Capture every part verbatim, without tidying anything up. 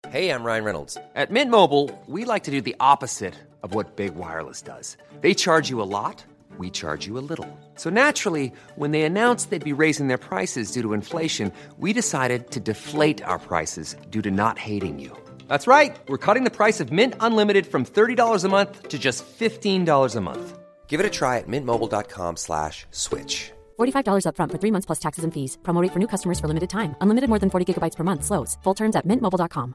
Hey, I'm Ryan Reynolds. At Mint Mobile, we like to do the opposite of what Big Wireless does. They charge you a lot, we charge you a little. So naturally, when they announced they'd be raising their prices due to inflation, we decided to deflate our prices due to not hating you. That's right. We're cutting the price of Mint Unlimited from thirty dollars a month to just fifteen dollars a month. Give it a try at mintmobile.com slash switch. forty-five dollars up front for three months plus taxes and fees. Promo rate for new customers for limited time. Unlimited more than forty gigabytes per month. Slows full terms at mint mobile dot com.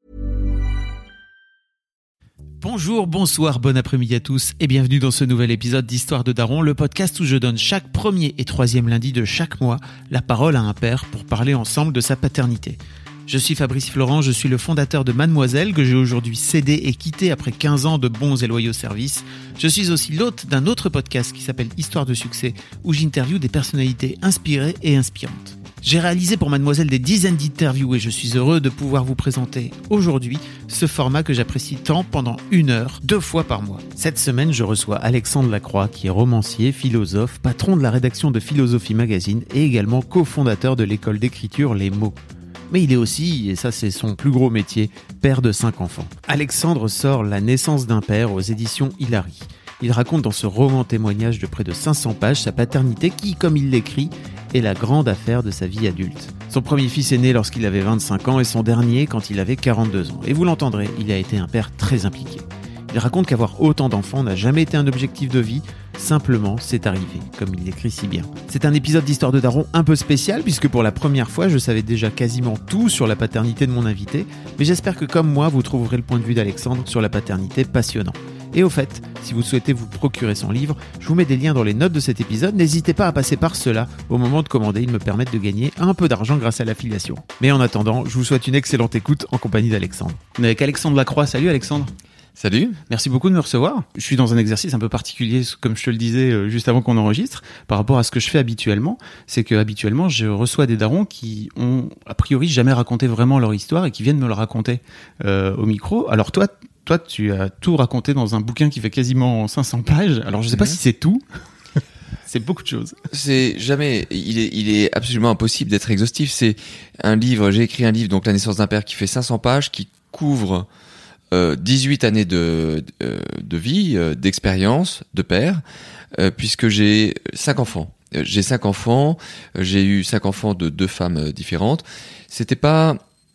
Bonjour, bonsoir, bon après-midi à tous et bienvenue dans ce nouvel épisode d'Histoire de Daron, le podcast où je donne chaque premier et troisième lundi de chaque mois la parole à un père pour parler ensemble de sa paternité. Je suis Fabrice Florent, je suis le fondateur de Mademoiselle que j'ai aujourd'hui cédé et quitté après quinze ans de bons et loyaux services. Je suis aussi l'hôte d'un autre podcast qui s'appelle Histoire de succès où j'interviewe des personnalités inspirées et inspirantes. J'ai réalisé pour Mademoiselle des dizaines d'interviews et je suis heureux de pouvoir vous présenter aujourd'hui ce format que j'apprécie tant pendant une heure, deux fois par mois. Cette semaine, je reçois Alexandre Lacroix qui est romancier, philosophe, patron de la rédaction de Philosophie Magazine et également cofondateur de l'école d'écriture Les Mots. Mais il est aussi, et ça c'est son plus gros métier, père de cinq enfants. Alexandre sort La naissance d'un père aux éditions Hilary. Il raconte dans ce roman témoignage de près de cinq cents pages sa paternité qui, comme il l'écrit, est la grande affaire de sa vie adulte. Son premier fils est né lorsqu'il avait vingt-cinq ans et son dernier quand il avait quarante-deux ans. Et vous l'entendrez, il a été un père très impliqué. Il raconte qu'avoir autant d'enfants n'a jamais été un objectif de vie, simplement c'est arrivé, comme il l'écrit si bien. C'est un épisode d'Histoire de Daron un peu spécial puisque pour la première fois je savais déjà quasiment tout sur la paternité de mon invité, mais j'espère que comme moi vous trouverez le point de vue d'Alexandre sur la paternité passionnant. Et au fait, si vous souhaitez vous procurer son livre, je vous mets des liens dans les notes de cet épisode, n'hésitez pas à passer par ceux-là au moment de commander, ils me permettent de gagner un peu d'argent grâce à l'affiliation. Mais en attendant, je vous souhaite une excellente écoute en compagnie d'Alexandre. On est avec Alexandre Lacroix, salut Alexandre. Salut. Merci beaucoup de me recevoir. Je suis dans un exercice un peu particulier, comme je te le disais juste avant qu'on enregistre, par rapport à ce que je fais habituellement. C'est que habituellement, je reçois des darons qui ont a priori jamais raconté vraiment leur histoire et qui viennent me le raconter euh, au micro. Alors toi, toi, tu as tout raconté dans un bouquin qui fait quasiment cinq cents pages. Alors je sais pas mmh. si c'est tout. C'est beaucoup de choses. C'est jamais, il est, il est absolument impossible d'être exhaustif. C'est un livre, j'ai écrit un livre, donc La naissance d'un père, qui fait cinq cents pages, qui couvre Euh, dix-huit années de, de, de vie, euh, d'expérience, de père, euh, puisque j'ai cinq enfants. Euh, j'ai cinq enfants, euh, j'ai eu cinq enfants de deux femmes euh, différentes. C'était pas,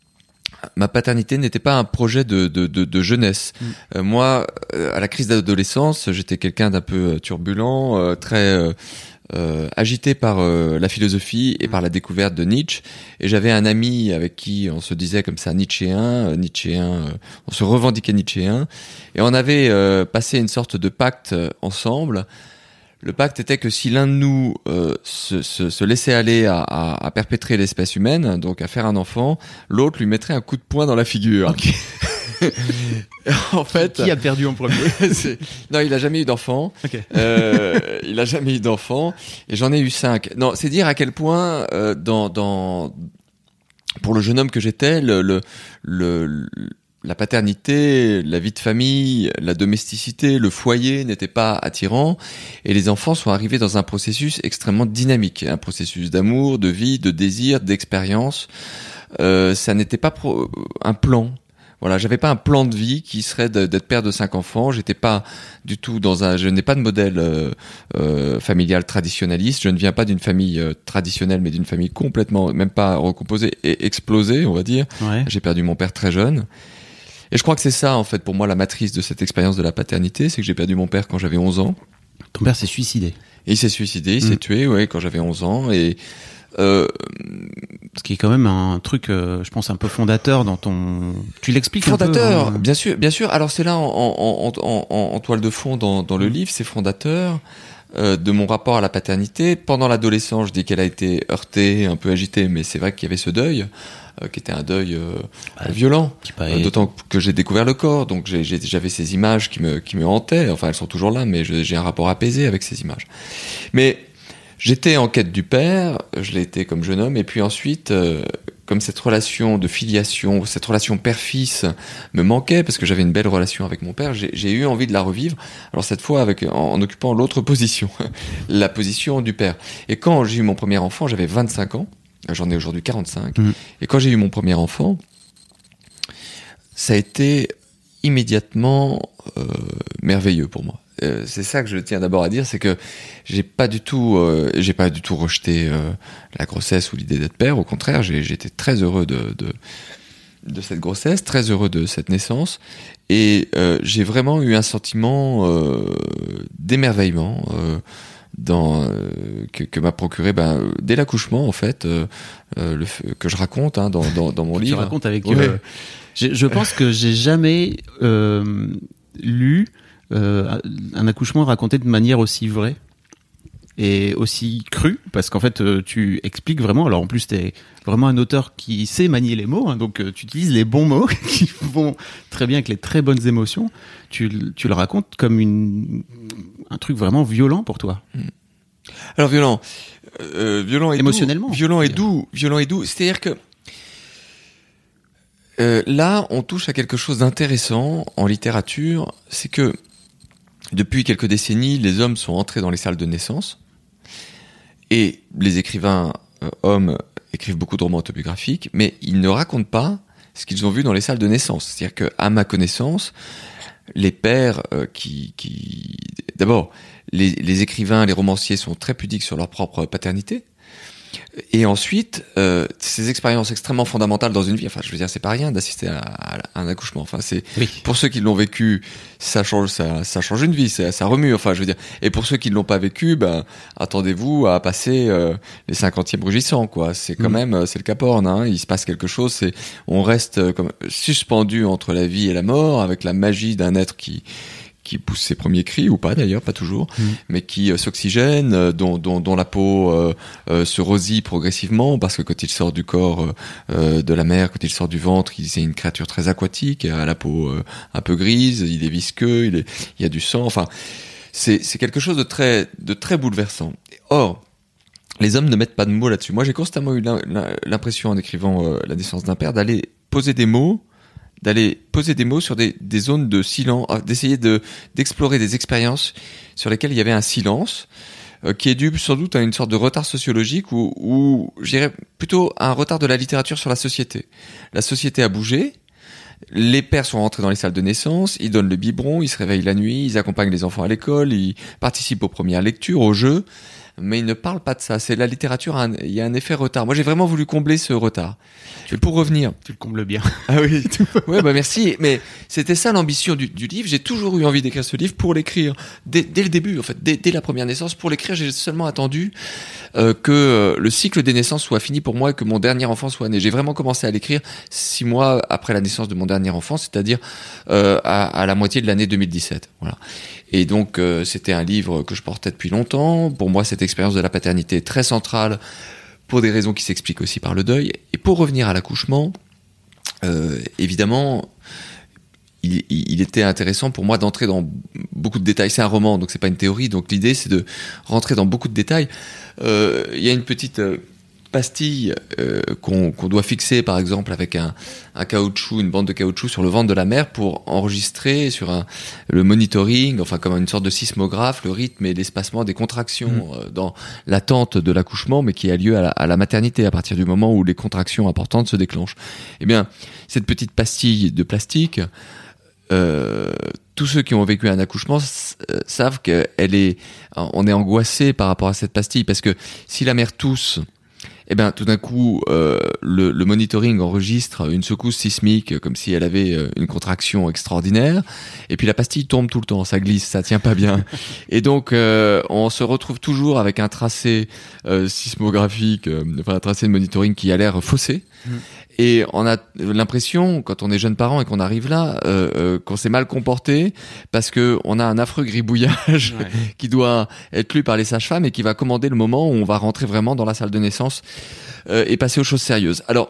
ma paternité n'était pas un projet de, de, de, de jeunesse. Mmh. Euh, moi, euh, à la crise d'adolescence, j'étais quelqu'un d'un peu turbulent, euh, très euh, Euh, agité par euh, la philosophie et par la découverte de Nietzsche, et j'avais un ami avec qui on se disait comme ça nietzschéen, euh, nietzschéen, euh, on se revendiquait nietzschéen, et on avait euh, passé une sorte de pacte euh, ensemble. Le pacte était que si l'un de nous euh, se, se, se laissait aller à, à, à perpétrer l'espèce humaine, donc à faire un enfant, l'autre lui mettrait un coup de poing dans la figure. Okay. En fait, qui a perdu en premier? c'est... Non, il a jamais eu d'enfant. Okay. Euh, il a jamais eu d'enfant, et j'en ai eu cinq. Non, c'est dire à quel point euh, dans dans pour le jeune homme que j'étais, le, le le la paternité, la vie de famille, la domesticité, le foyer n'étaient pas attirants, et les enfants sont arrivés dans un processus extrêmement dynamique, un processus d'amour, de vie, de désir, d'expérience. Euh, ça n'était pas pro- un plan. Voilà, j'avais pas un plan de vie qui serait de, d'être père de cinq enfants. J'étais pas du tout dans un, je n'ai pas de modèle euh, euh, familial traditionnaliste. Je ne viens pas d'une famille euh, traditionnelle, mais d'une famille complètement, même pas recomposée et explosée, on va dire. Ouais. J'ai perdu mon père très jeune. Et je crois que c'est ça, en fait, pour moi, la matrice de cette expérience de la paternité, c'est que j'ai perdu mon père quand j'avais onze ans. Ton père s'est suicidé. Et il s'est suicidé, il mmh. s'est tué, ouais, quand j'avais onze ans, et Euh, ce qui est quand même un truc, euh, je pense, un peu fondateur dans ton. Tu l'expliques fondateur, un peu, hein. bien sûr, bien sûr. Alors c'est là en, en, en, en, en toile de fond dans, dans le livre, c'est fondateur euh, de mon rapport à la paternité. Pendant l'adolescence, je dis qu'elle a été heurtée, un peu agitée, mais c'est vrai qu'il y avait ce deuil, euh, qui était un deuil euh, ouais, violent. Euh, d'autant que j'ai découvert le corps, donc j'ai, j'ai, j'avais ces images qui me, qui me hantaient. Enfin, elles sont toujours là, mais je, j'ai un rapport apaisé avec ces images. Mais j'étais en quête du père, je l'ai été comme jeune homme, et puis ensuite, euh, comme cette relation de filiation, cette relation père-fils me manquait, parce que j'avais une belle relation avec mon père, j'ai, j'ai eu envie de la revivre, alors cette fois avec, en, en occupant l'autre position, la position du père. Et quand j'ai eu mon premier enfant, j'avais vingt-cinq ans, j'en ai aujourd'hui quarante-cinq, mmh. Et quand j'ai eu mon premier enfant, ça a été immédiatement euh, merveilleux pour moi. Euh, c'est ça que je tiens d'abord à dire, c'est que j'ai pas du tout, euh, j'ai pas du tout rejeté euh, la grossesse ou l'idée d'être père. Au contraire, j'ai, j'ai été très heureux de, de de cette grossesse, très heureux de cette naissance, et euh, j'ai vraiment eu un sentiment euh, d'émerveillement euh, dans euh, que, que m'a procuré ben, dès l'accouchement en fait, euh, euh, le, que je raconte hein, dans, dans dans mon livre. Tu racontes avec. Ouais. Euh, je, je pense que j'ai jamais euh, lu euh, un accouchement raconté de manière aussi vraie et aussi crue, parce qu'en fait euh, tu expliques vraiment. Alors en plus t'es vraiment un auteur qui sait manier les mots, hein, donc euh, tu utilises les bons mots qui vont très bien avec les très bonnes émotions. Tu, tu le racontes comme une, un truc vraiment violent pour toi. Alors violent, euh, violent et émotionnellement, doux, violent et doux, violent et doux. C'est-à-dire que euh, là, on touche à quelque chose d'intéressant en littérature, c'est que depuis quelques décennies, les hommes sont entrés dans les salles de naissance. Et les écrivains euh, hommes écrivent beaucoup de romans autobiographiques, mais ils ne racontent pas ce qu'ils ont vu dans les salles de naissance. C'est-à-dire que, à ma connaissance, les pères euh, qui, qui, d'abord, les, les écrivains, les romanciers sont très pudiques sur leur propre paternité. Et ensuite, euh, ces expériences extrêmement fondamentales dans une vie, enfin, je veux dire, c'est pas rien d'assister à, à un accouchement. Enfin, c'est oui. Pour ceux qui l'ont vécu, ça change, ça, ça change une vie, ça, ça remue. Enfin, je veux dire. Et pour ceux qui ne l'ont pas vécu, ben, attendez-vous à passer euh, les cinquantièmes rugissants, quoi. C'est quand mmh. même, c'est le Cap Horn, hein. Il se passe quelque chose. C'est, on reste euh, comme suspendu entre la vie et la mort, avec la magie d'un être qui qui pousse ses premiers cris, ou pas d'ailleurs, pas toujours, mmh. mais qui euh, s'oxygène, euh, dont, dont, dont la peau euh, euh, se rosille progressivement, parce que quand il sort du corps euh, de la mère, quand il sort du ventre, il est une créature très aquatique, à la peau euh, un peu grise, il est visqueux, il, est, il y a du sang, enfin, c'est, c'est quelque chose de très, de très bouleversant. Or, les hommes ne mettent pas de mots là-dessus. Moi, j'ai constamment eu l'impression, en écrivant euh, La naissance d'un père, d'aller poser des mots d'aller poser des mots sur des, des zones de silence, d'essayer de, d'explorer des expériences sur lesquelles il y avait un silence, euh, qui est dû sans doute à une sorte de retard sociologique ou, ou je dirais plutôt à un retard de la littérature sur la société. La société a bougé, les pères sont rentrés dans les salles de naissance, ils donnent le biberon, ils se réveillent la nuit, ils accompagnent les enfants à l'école, ils participent aux premières lectures, aux jeux, mais ils ne parlent pas de ça. C'est la littérature, il y a un effet retard. Moi, j'ai vraiment voulu combler ce retard. Et pour revenir, tu le combles bien. Ah oui, ouais, bah merci. Mais c'était ça l'ambition du, du livre. J'ai toujours eu envie d'écrire ce livre pour l'écrire dès, dès le début, en fait, dès, dès la première naissance. Pour l'écrire, j'ai seulement attendu euh, que euh, le cycle des naissances soit fini pour moi et que mon dernier enfant soit né. J'ai vraiment commencé à l'écrire six mois après la naissance de mon dernier enfant, c'est-à-dire euh, à, à la moitié de l'année deux mille dix-sept. Voilà. Et donc, euh, c'était un livre que je portais depuis longtemps. Pour moi, cette expérience de la paternité est très centrale pour des raisons qui s'expliquent aussi par le deuil. Et pour revenir à l'accouchement, euh, évidemment, il, il était intéressant pour moi d'entrer dans beaucoup de détails. C'est un roman, donc c'est pas une théorie. Donc l'idée, c'est de rentrer dans beaucoup de détails. Euh, il y a une petite euh, pastille euh, qu'on, qu'on doit fixer, par exemple, avec un, un caoutchouc, une bande de caoutchouc sur le ventre de la mère pour enregistrer sur un, le monitoring, enfin comme une sorte de sismographe, le rythme et l'espacement des contractions mmh. euh, dans l'attente de l'accouchement, mais qui a lieu à la, à la maternité, à partir du moment où les contractions importantes se déclenchent. Eh bien, cette petite pastille de plastique, euh, tous ceux qui ont vécu un accouchement s- euh, savent qu'elle est, on est angoissé par rapport à cette pastille, parce que si la mère tousse, eh ben tout d'un coup euh, le, le monitoring enregistre une secousse sismique comme si elle avait euh, une contraction extraordinaire, et puis la pastille tombe tout le temps, ça glisse, ça tient pas bien, et donc euh, on se retrouve toujours avec un tracé euh, sismographique, euh, enfin un tracé de monitoring qui a l'air faussé. Mmh. Et on a l'impression, quand on est jeune parent et qu'on arrive là, euh, euh, qu'on s'est mal comporté parce que on a un affreux gribouillage ouais. qui doit être lu par les sages-femmes et qui va commander le moment où on va rentrer vraiment dans la salle de naissance euh, et passer aux choses sérieuses. Alors,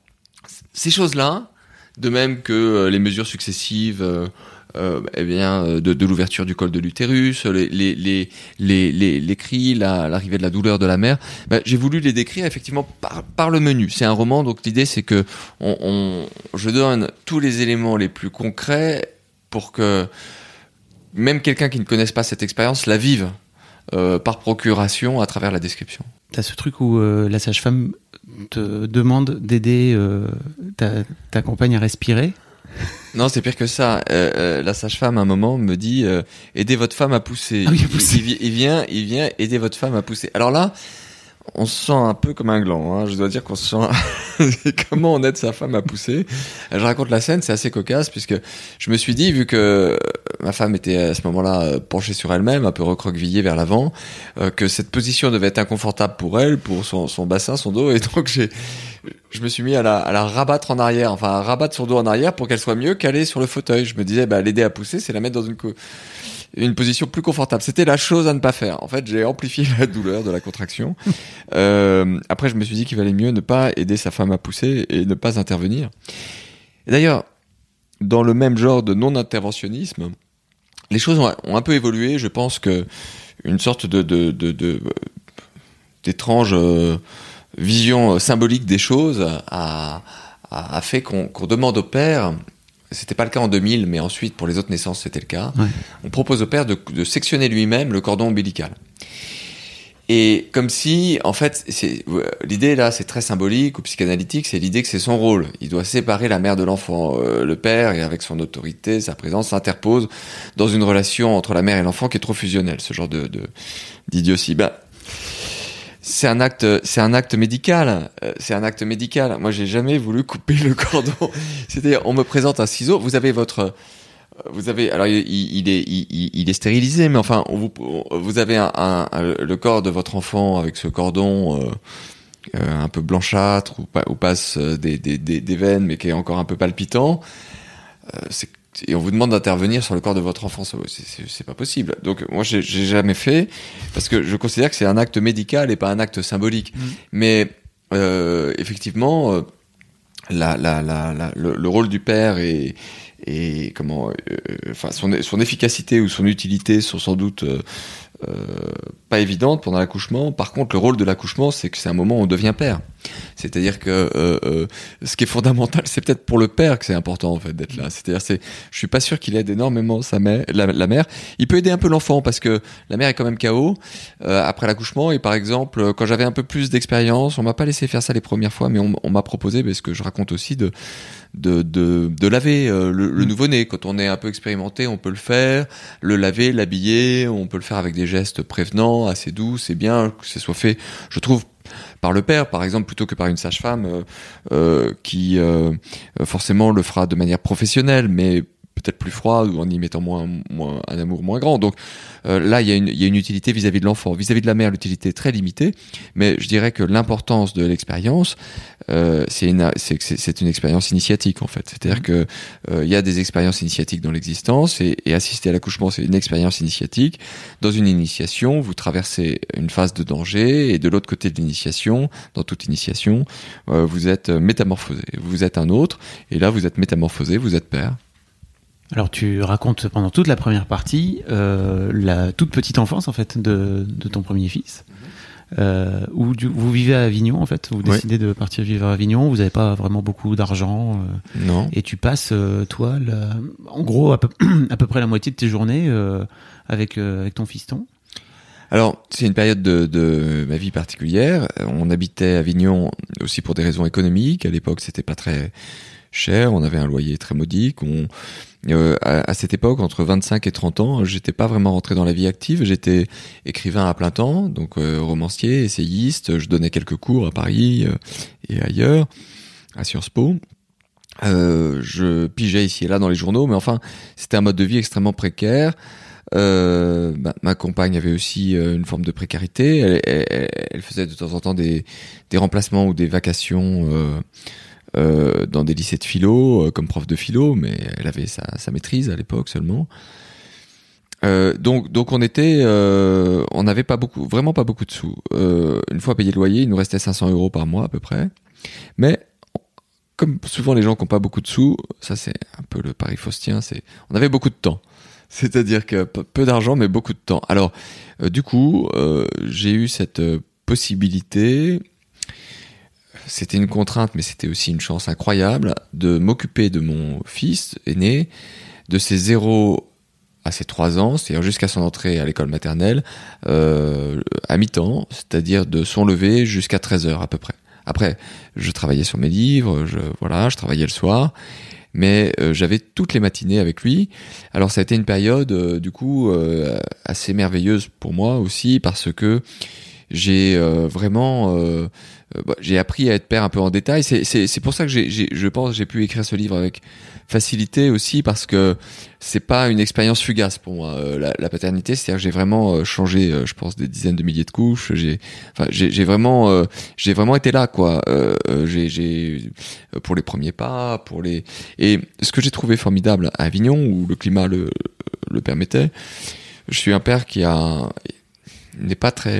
ces choses-là, de même que euh, les mesures successives, euh, euh, eh bien, de, de l'ouverture du col de l'utérus, les, les, les, les, les, les cris, la, l'arrivée de la douleur de la mère, ben, j'ai voulu les décrire effectivement par, par le menu. C'est un roman, donc l'idée c'est que on, on, je donne tous les éléments les plus concrets pour que même quelqu'un qui ne connaisse pas cette expérience la vive euh, par procuration à travers la description. T'as ce truc où euh, la sage-femme te demande d'aider euh, ta, ta compagne à respirer. Non, c'est pire que ça. Euh, euh, la sage-femme, à un moment, me dit euh, « Aidez votre femme à pousser. Ah oui, à pousser. Il, il, il vient, il vient aider votre femme à pousser. Alors là, on se sent un peu comme un gland. Hein. Je dois dire qu'on se sent... Comment on aide sa femme à pousser ? Je raconte la scène, c'est assez cocasse, puisque je me suis dit, vu que ma femme était à ce moment-là penchée sur elle-même, un peu recroquevillée vers l'avant, euh, que cette position devait être inconfortable pour elle, pour son, son bassin, son dos, et donc j'ai... Je me suis mis à la, à la rabattre en arrière, enfin à rabattre son dos en arrière pour qu'elle soit mieux calée sur le fauteuil. Je me disais, bah, l'aider à pousser, c'est la mettre dans une, co- une position plus confortable. C'était la chose à ne pas faire. En fait, j'ai amplifié la douleur de la contraction. euh, après, je me suis dit qu'il valait mieux ne pas aider sa femme à pousser et ne pas intervenir. Et d'ailleurs, dans le même genre de non-interventionnisme, les choses ont, ont un peu évolué. Je pense que une sorte de, de, de, de d'étrange euh, vision symbolique des choses a, a, a fait qu'on, qu'on demande au père, c'était pas le cas en deux mille, mais ensuite pour les autres naissances c'était le cas, ouais. On propose au père de, de sectionner lui-même le cordon ombilical. Et comme si, en fait, c'est, l'idée là, c'est très symbolique ou psychanalytique, c'est l'idée que c'est son rôle. Il doit séparer la mère de l'enfant. Euh, le père, et avec son autorité, sa présence, s'interpose dans une relation entre la mère et l'enfant qui est trop fusionnelle, ce genre de, de, d'idiotie. Ben, C'est un acte, c'est un acte médical. C'est un acte médical. Moi, j'ai jamais voulu couper le cordon. C'est-à-dire, on me présente un ciseau. Vous avez votre, vous avez, alors il, il est, il, il est stérilisé, mais enfin, on vous, vous avez un, un, un, le corps de votre enfant avec ce cordon euh, euh, un peu blanchâtre où, où passent des, des, des, des veines, mais qui est encore un peu palpitant. Euh, c'est Et on vous demande d'intervenir sur le corps de votre enfant, c'est, c'est, c'est pas possible. Donc moi j'ai, j'ai jamais fait parce que je considère que c'est un acte médical et pas un acte symbolique. Mmh. Mais euh, effectivement, euh, la, la, la, la, le, le rôle du père et, et comment, euh, enfin son, son efficacité ou son utilité sont sans doute euh, euh, pas évidentes pendant l'accouchement. Par contre, le rôle de l'accouchement, c'est que c'est un moment où on devient père. C'est-à-dire que euh, euh, ce qui est fondamental, c'est peut-être pour le père que c'est important en fait d'être là. C'est-à-dire, c'est, je suis pas sûr qu'il aide énormément sa mère, la, la mère. Il peut aider un peu l'enfant parce que la mère est quand même K O euh, après l'accouchement. Et par exemple, quand j'avais un peu plus d'expérience, on m'a pas laissé faire ça les premières fois, mais on, on m'a proposé, parce que je raconte aussi de de de, de laver euh, le, le nouveau-né. Quand on est un peu expérimenté, on peut le faire, le laver, l'habiller. On peut le faire avec des gestes prévenants, assez doux. C'est bien que ce soit fait, je trouve, par le père, par exemple, plutôt que par une sage-femme euh, euh, qui euh, forcément le fera de manière professionnelle, mais peut-être plus froide ou en y mettant moins, moins un amour moins grand. Donc euh, là, il y a une, il y a une utilité vis-à-vis de l'enfant. Vis-à-vis de la mère, l'utilité est très limitée, mais je dirais que l'importance de l'expérience, euh, c'est une, c'est, c'est, c'est une expérience initiatique en fait. C'est-à-dire que euh, il y a des expériences initiatiques dans l'existence et, et assister à l'accouchement, c'est une expérience initiatique. Dans une initiation, vous traversez une phase de danger et de l'autre côté de l'initiation, dans toute initiation, euh, vous êtes métamorphosé. Vous êtes un autre et là, vous êtes métamorphosé, vous êtes père. Alors tu racontes pendant toute la première partie euh, la toute petite enfance en fait de, de ton premier fils, euh, où du, vous vivez à Avignon en fait, vous décidez oui. de partir vivre à Avignon, vous n'avez pas vraiment beaucoup d'argent, euh, non. Et tu passes euh, toi, la, en gros à peu, à peu près la moitié de tes journées euh, avec euh, avec ton fiston. Alors, c'est une période de, de ma vie particulière. On habitait à Avignon aussi pour des raisons économiques. À l'époque, c'était pas très cher. On avait un loyer très modique. On, euh, à, à cette époque, entre vingt-cinq et trente ans, j'étais pas vraiment rentré dans la vie active. J'étais écrivain à plein temps, donc euh, romancier, essayiste. Je donnais quelques cours à Paris euh, et ailleurs, à Sciences Po. Euh, je pigeais ici et là dans les journaux, mais enfin, c'était un mode de vie extrêmement précaire. Euh, bah, ma compagne avait aussi euh, une forme de précarité. Elle, elle, elle faisait de temps en temps des, des remplacements ou des vacations euh, euh, dans des lycées de philo, euh, comme prof de philo, mais elle avait sa, sa maîtrise à l'époque seulement. Euh, donc, donc on était, euh, on n'avait pas beaucoup, vraiment pas beaucoup de sous. Euh, une fois payé le loyer, il nous restait cinq cents euros par mois à peu près. Mais comme souvent les gens qui n'ont pas beaucoup de sous, ça c'est un peu le pari faustien, c'est, on avait beaucoup de temps. C'est-à-dire que peu d'argent, mais beaucoup de temps. Alors, euh, du coup, euh, j'ai eu cette euh, possibilité, c'était une contrainte, mais c'était aussi une chance incroyable, de m'occuper de mon fils aîné, de ses zéro à ses trois ans, c'est-à-dire jusqu'à son entrée à l'école maternelle, euh, à mi-temps, c'est-à-dire de son lever jusqu'à treize heures à peu près. Après, je travaillais sur mes livres, je, voilà, je travaillais le soir. mais euh, j'avais toutes les matinées avec lui. Alors ça a été une période euh, du coup euh, assez merveilleuse pour moi aussi, parce que j'ai euh, vraiment euh, euh, bah, j'ai appris à être père un peu en détail. C'est c'est c'est pour ça que j'ai, j'ai je pense j'ai pu écrire ce livre avec facilité aussi, parce que c'est pas une expérience fugace pour moi, euh, la, la paternité. C'est-à-dire que j'ai vraiment euh, changé, euh, je pense, des dizaines de milliers de couches. J'ai, enfin, j'ai, j'ai vraiment, euh, j'ai vraiment été là, quoi. Euh, euh, j'ai, j'ai, pour les premiers pas, pour les. Et ce que j'ai trouvé formidable à Avignon, où le climat le le permettait, je suis un père qui a n'est pas très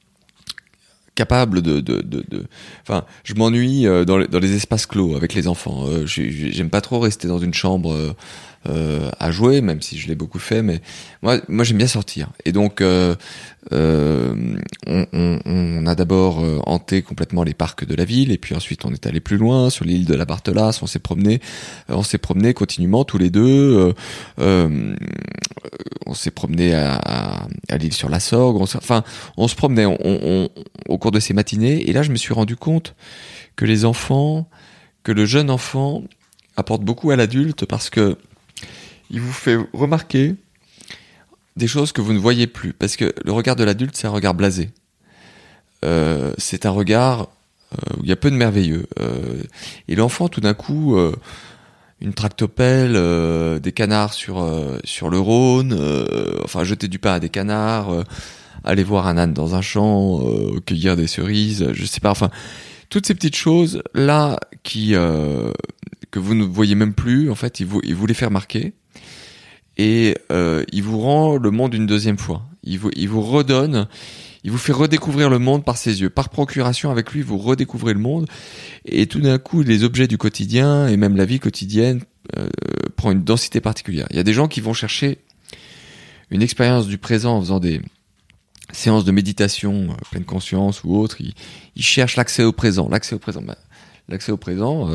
capable de, de, de, de, enfin, je m'ennuie dans les, dans les espaces clos avec les enfants. Euh, j'aime pas trop rester dans une chambre euh, euh, à jouer, même si je l'ai beaucoup fait, mais moi, moi j'aime bien sortir. Et donc, euh, euh, on, on, on a d'abord euh, hanté complètement les parcs de la ville, et puis ensuite on est allé plus loin sur l'île de la Barthelasse. On s'est promené, euh, on s'est promené continuellement tous les deux. Euh, euh, on s'est promené à, à, à l'île sur la Sorgue. On enfin, on se promenait on, on, au cours de ces matinées. Et là, je me suis rendu compte que les enfants, que le jeune enfant apporte beaucoup à l'adulte, parce que il vous fait remarquer des choses que vous ne voyez plus. Parce que le regard de l'adulte, c'est un regard blasé. Euh, c'est un regard euh, où il y a peu de merveilleux. Euh, et l'enfant, tout d'un coup, euh, une tractopelle, euh, des canards sur euh, sur le Rhône, euh, enfin jeter du pain à des canards, euh, aller voir un âne dans un champ, euh, cueillir des cerises, je sais pas. Enfin, toutes ces petites choses là qui euh, que vous ne voyez même plus. En fait, il vous il vous les fait remarquer. Et euh, il vous rend le monde une deuxième fois. Il vous, il vous redonne, il vous fait redécouvrir le monde par ses yeux. Par procuration, avec lui, vous redécouvrez le monde. Et tout d'un coup, les objets du quotidien et même la vie quotidienne euh, prend une densité particulière. Il y a des gens qui vont chercher une expérience du présent en faisant des séances de méditation, euh, pleine conscience ou autre. Ils, ils cherchent l'accès au présent. L'accès au présent, ben, l'accès au présent... Euh,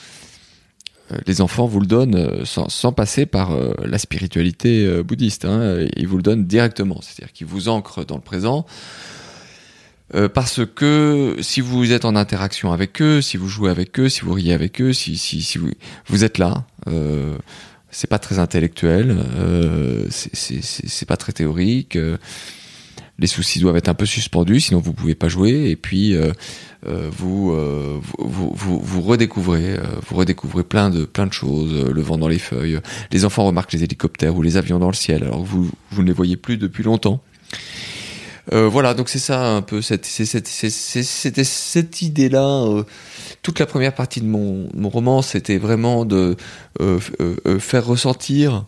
les enfants vous le donnent sans, sans passer par euh, la spiritualité euh, bouddhiste. Hein. Ils vous le donnent directement, c'est-à-dire qu'ils vous ancrent dans le présent. Euh, parce que si vous êtes en interaction avec eux, si vous jouez avec eux, si vous riez avec eux, si, si, si vous, vous êtes là, euh, c'est pas très intellectuel, euh, c'est, c'est, c'est, c'est pas très théorique. Euh, les soucis doivent être un peu suspendus, sinon vous pouvez pas jouer. Et puis euh, euh, vous, euh, vous, vous vous redécouvrez, euh, vous redécouvrez plein de plein de choses. Euh, le vent dans les feuilles. Les enfants remarquent les hélicoptères ou les avions dans le ciel, alors que vous vous ne les voyez plus depuis longtemps. Euh, voilà, donc c'est ça un peu. Cette, c'est, c'est, c'est, c'est, c'était cette idée-là. Euh, toute la première partie de mon mon roman, c'était vraiment de euh, euh, faire ressentir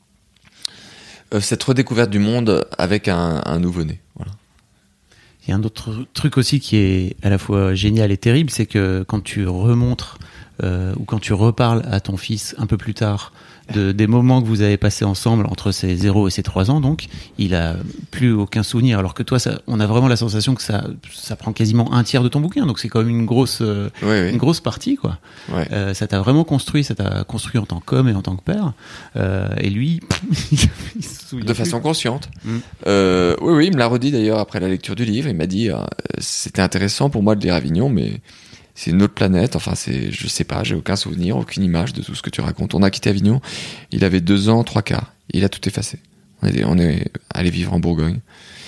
cette redécouverte du monde avec un, un nouveau-né. Voilà. Il y a un autre truc aussi qui est à la fois génial et terrible, c'est que quand tu remontres euh, ou quand tu reparles à ton fils un peu plus tard de, des moments que vous avez passés ensemble entre ses zéro et ses trois ans, donc il a plus aucun souvenir, alors que toi, ça, on a vraiment la sensation que ça, ça prend quasiment un tiers de ton bouquin, donc c'est quand même une grosse, euh, oui, oui. une grosse partie, quoi. Ouais. Euh, ça t'a vraiment construit, ça t'a construit en tant qu'homme et en tant que père, euh, et lui, il se souvient de plus. façon consciente. Mm. Euh, oui, oui, il me l'a redit d'ailleurs après la lecture du livre. Il m'a dit, euh, c'était intéressant pour moi de lire Avignon, mais c'est une autre planète. Enfin, c'est, je sais pas, j'ai aucun souvenir, aucune image de tout ce que tu racontes. On a quitté Avignon, il avait deux ans, trois quarts. Il a tout effacé. On est, on est allé vivre en Bourgogne,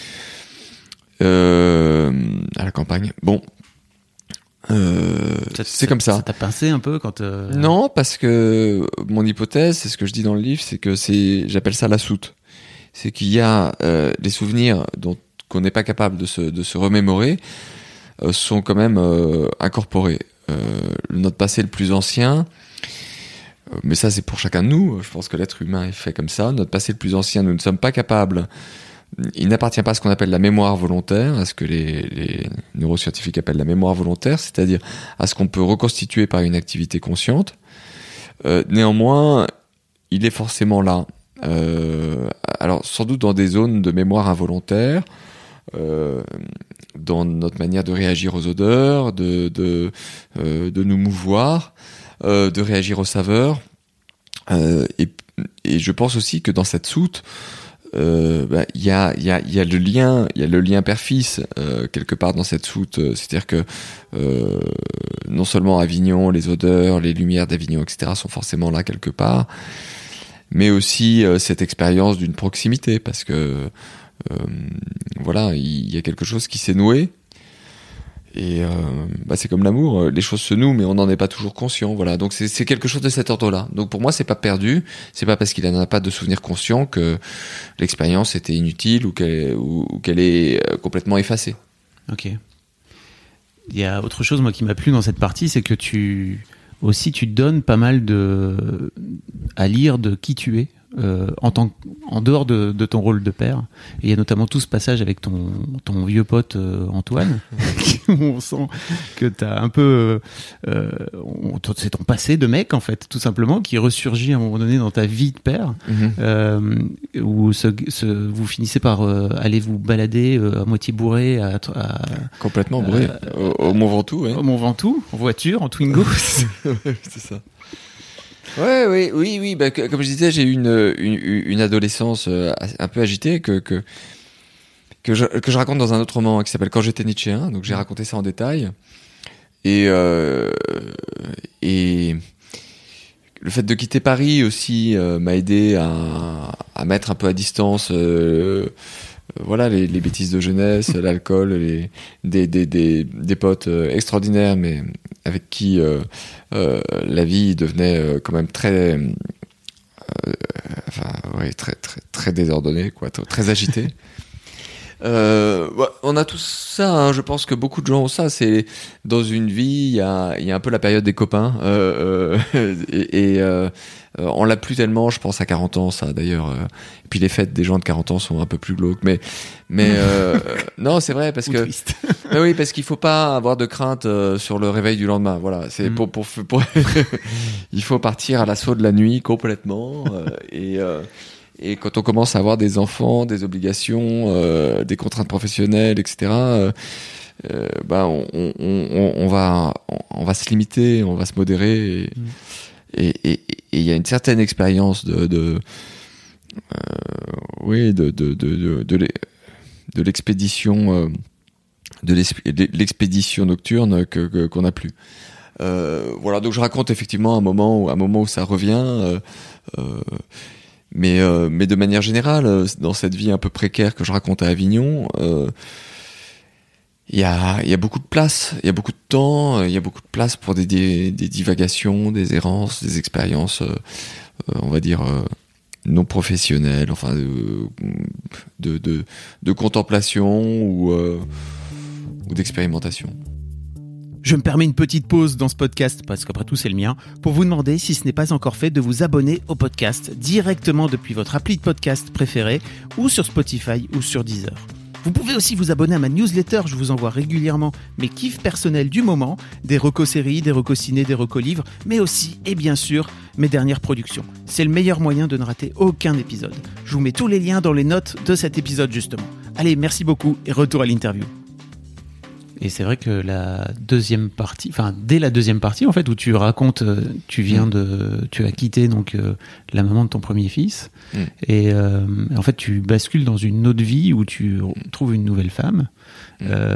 euh, à la campagne. Bon, euh, Ça- c'est comme ça. Ça t'a pincé un peu quand... euh, Non, parce que mon hypothèse, c'est ce que je dis dans le livre, c'est que c'est, j'appelle ça la soute. C'est qu'il y a euh, des souvenirs dont qu'on n'est pas capable de se, de se remémorer, euh, sont quand même euh, incorporés. Euh, notre passé le plus ancien, euh, mais ça c'est pour chacun de nous, je pense que l'être humain est fait comme ça, notre passé le plus ancien, nous ne sommes pas capables, il n'appartient pas à ce qu'on appelle la mémoire volontaire, à ce que les, les neuroscientifiques appellent la mémoire volontaire, c'est-à-dire à ce qu'on peut reconstituer par une activité consciente. Euh, néanmoins, il est forcément là. Euh, alors sans doute dans des zones de mémoire involontaire, euh, dans notre manière de réagir aux odeurs, de de euh, de nous mouvoir, euh, de réagir aux saveurs, euh, et et je pense aussi que dans cette soute, euh, bah, y a, y a, y a le lien, il y a le lien père-fils euh, quelque part dans cette soute. Euh, c'est-à-dire que euh, non seulement Avignon, les odeurs, les lumières d'Avignon, et cetera, sont forcément là quelque part, mais aussi euh, cette expérience d'une proximité, parce que euh, voilà, il y a quelque chose qui s'est noué. Et euh, bah c'est comme l'amour, les choses se nouent, mais on n'en est pas toujours conscient. Voilà, donc c'est, c'est quelque chose de cet ordre-là. Donc pour moi, c'est pas perdu. C'est pas parce qu'il n'en a pas de souvenir conscient que l'expérience était inutile ou qu'elle, ou, ou qu'elle est complètement effacée. Ok. Il y a autre chose, moi, qui m'a plu dans cette partie, c'est que tu aussi tu donnes pas mal de à lire de qui tu es. Euh, en, tant, en dehors de, de ton rôle de père. Et il y a notamment tout ce passage avec ton, ton vieux pote euh, Antoine, où on sent que t'as un peu... Euh, on, c'est ton passé de mec, en fait, tout simplement, qui ressurgit à un moment donné dans ta vie de père, mm-hmm. euh, où ce, ce, vous finissez par euh, aller vous balader euh, à moitié bourré. À, à, Complètement bourré, euh, au, au Mont Ventoux. Ouais. Au Mont Ventoux, en voiture, en Twingo. C'est ça. Ouais, oui, oui, oui. Bah, que, comme je disais, j'ai eu une, une, une adolescence euh, un peu agitée que que que je, que je raconte dans un autre roman qui s'appelle Quand j'étais Nietzschéen. Donc j'ai raconté ça en détail. Et euh, et le fait de quitter Paris aussi euh, m'a aidé à à mettre un peu à distance. Euh, Voilà, les, les bêtises de jeunesse, l'alcool, les, des, des, des, des potes euh, extraordinaires, mais avec qui euh, euh, la vie devenait euh, quand même très, euh, enfin, ouais, très, très, très désordonnée, quoi, très, très agitée. Euh, ouais, on a tous ça, hein, je pense que beaucoup de gens ont ça. C'est dans une vie, il y a, il y a un peu la période des copains, euh, euh, et, et euh, on l'a plus tellement. Je pense à quarante ans, ça d'ailleurs. Et puis les fêtes des gens de quarante ans sont un peu plus glauques, mais mais euh, non, c'est vrai parce que mais oui, parce qu'il faut pas avoir de crainte euh, sur le réveil du lendemain. Voilà, c'est mm. pour pour, pour il faut partir à l'assaut de la nuit complètement euh, et euh, Et quand on commence à avoir des enfants, des obligations, euh, des contraintes professionnelles, et cetera, euh, euh, bah on, on, on, on va on va se limiter, on va se modérer, et il mmh. et, et, y a une certaine expérience de, de euh, oui de de de de, de, de l'expédition euh, de l'expédition nocturne que, que qu'on n'a plus. Euh, voilà, donc je raconte effectivement un moment où, un moment où ça revient. Euh, euh, Mais, euh, mais de manière générale, dans cette vie un peu précaire que je raconte à Avignon, il euh, y, a, y a beaucoup de place, il y a beaucoup de temps, il y a beaucoup de place pour des, des, des divagations, des errances, des expériences, euh, on va dire, euh, non professionnelles, enfin, de, de, de, de contemplation ou, euh, ou d'expérimentation. Je me permets une petite pause dans ce podcast, parce qu'après tout c'est le mien, pour vous demander, si ce n'est pas encore fait, de vous abonner au podcast directement depuis votre appli de podcast préféré, ou sur Spotify ou sur Deezer. Vous pouvez aussi vous abonner à ma newsletter, je vous envoie régulièrement mes kiffs personnels du moment, des recos séries, des recos ciné, des recos livres, mais aussi, et bien sûr, mes dernières productions. C'est le meilleur moyen de ne rater aucun épisode. Je vous mets tous les liens dans les notes de cet épisode justement. Allez, merci beaucoup et retour à l'interview. Et c'est vrai que la deuxième partie, enfin dès la deuxième partie en fait, où tu racontes, tu viens de, tu as quitté donc euh, la maman de ton premier fils, mm. et euh, en fait tu bascules dans une autre vie où tu trouves une nouvelle femme, mm. euh,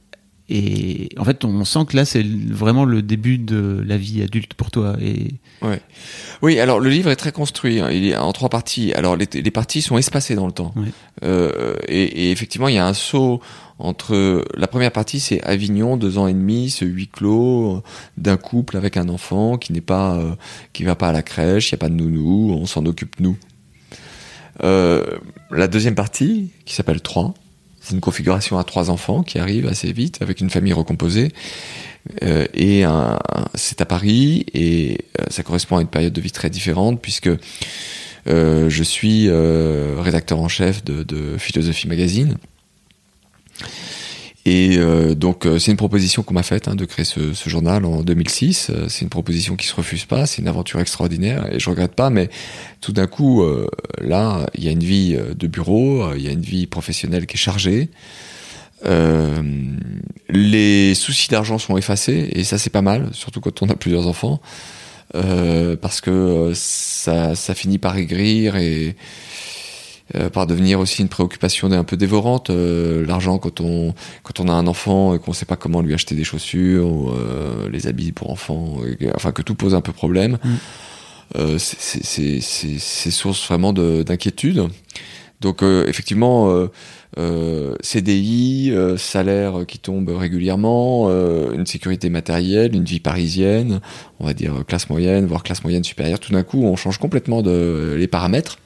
et en fait on sent que là c'est vraiment le début de la vie adulte pour toi. Et ouais, oui. Alors le livre est très construit, hein. Il est en trois parties. Alors les, les parties sont espacées dans le temps, ouais. euh, et, et effectivement il y a un saut. Entre la première partie, c'est Avignon, deux ans et demi, ce huis clos d'un couple avec un enfant qui n'est pas, euh, qui va pas à la crèche, il y a pas de nounou, on s'en occupe nous. Euh, la deuxième partie, qui s'appelle trois, c'est une configuration à trois enfants qui arrive assez vite avec une famille recomposée, euh, et un, c'est à Paris et euh, ça correspond à une période de vie très différente puisque euh, je suis euh, rédacteur en chef de, de Philosophie Magazine. Et euh, donc euh, c'est une proposition qu'on m'a faite, hein, de créer ce, ce journal en deux mille six. Euh, c'est une proposition qui se refuse pas, c'est une aventure extraordinaire et je regrette pas. Mais tout d'un coup, euh, là, il y a une vie de bureau, il y a une vie professionnelle qui est chargée. Euh, les soucis d'argent sont effacés et ça c'est pas mal, surtout quand on a plusieurs enfants, euh, parce que ça, ça finit par aigrir et euh, par devenir aussi une préoccupation un peu dévorante. Euh, l'argent, quand on quand on a un enfant et qu'on sait pas comment lui acheter des chaussures, ou, euh, les habits pour enfants, et, enfin que tout pose un peu problème. Mmh. Euh, c'est, c'est, c'est, c'est, c'est source vraiment de, d'inquiétude. Donc euh, effectivement, euh, euh, C D I, euh, salaire qui tombe régulièrement, euh, une sécurité matérielle, une vie parisienne, on va dire classe moyenne, voire classe moyenne supérieure. Tout d'un coup, on change complètement de, les paramètres.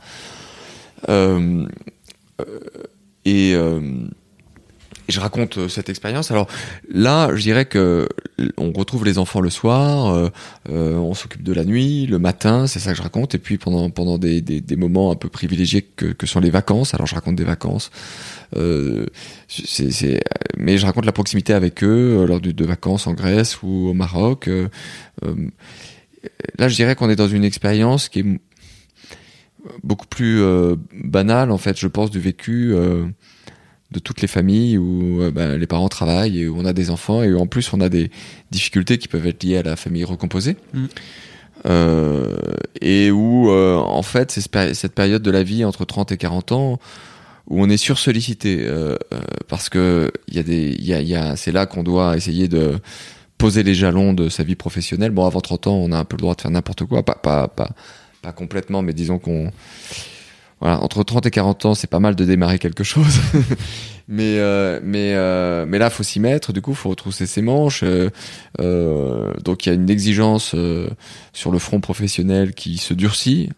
Euh, euh, et, euh, et je raconte cette expérience. Alors là, je dirais que on retrouve les enfants le soir, euh, euh, on s'occupe de la nuit, le matin, c'est ça que je raconte. Et puis pendant pendant des des, des moments un peu privilégiés que que sont les vacances. Alors je raconte des vacances. Euh, c'est, c'est, mais je raconte la proximité avec eux lors de, de vacances en Grèce ou au Maroc. Euh, euh, là, je dirais qu'on est dans une expérience qui est beaucoup plus euh, banale, en fait, je pense, du vécu euh, de toutes les familles où euh, ben, les parents travaillent et où on a des enfants et où en plus on a des difficultés qui peuvent être liées à la famille recomposée. Mmh. Euh, et où euh, en fait c'est cette période de la vie entre trente et quarante ans où on est sursollicité euh, euh, parce que il y a des il y a il y a c'est là qu'on doit essayer de poser les jalons de sa vie professionnelle. Bon, avant trente ans, on a un peu le droit de faire n'importe quoi, pas pas pas pas complètement, mais disons qu'on voilà, entre trente et quarante ans, c'est pas mal de démarrer quelque chose. mais euh, mais euh, mais là, faut s'y mettre. Du coup, faut retrousser ses manches. Euh, euh, donc, il y a une exigence euh, sur le front professionnel qui se durcit.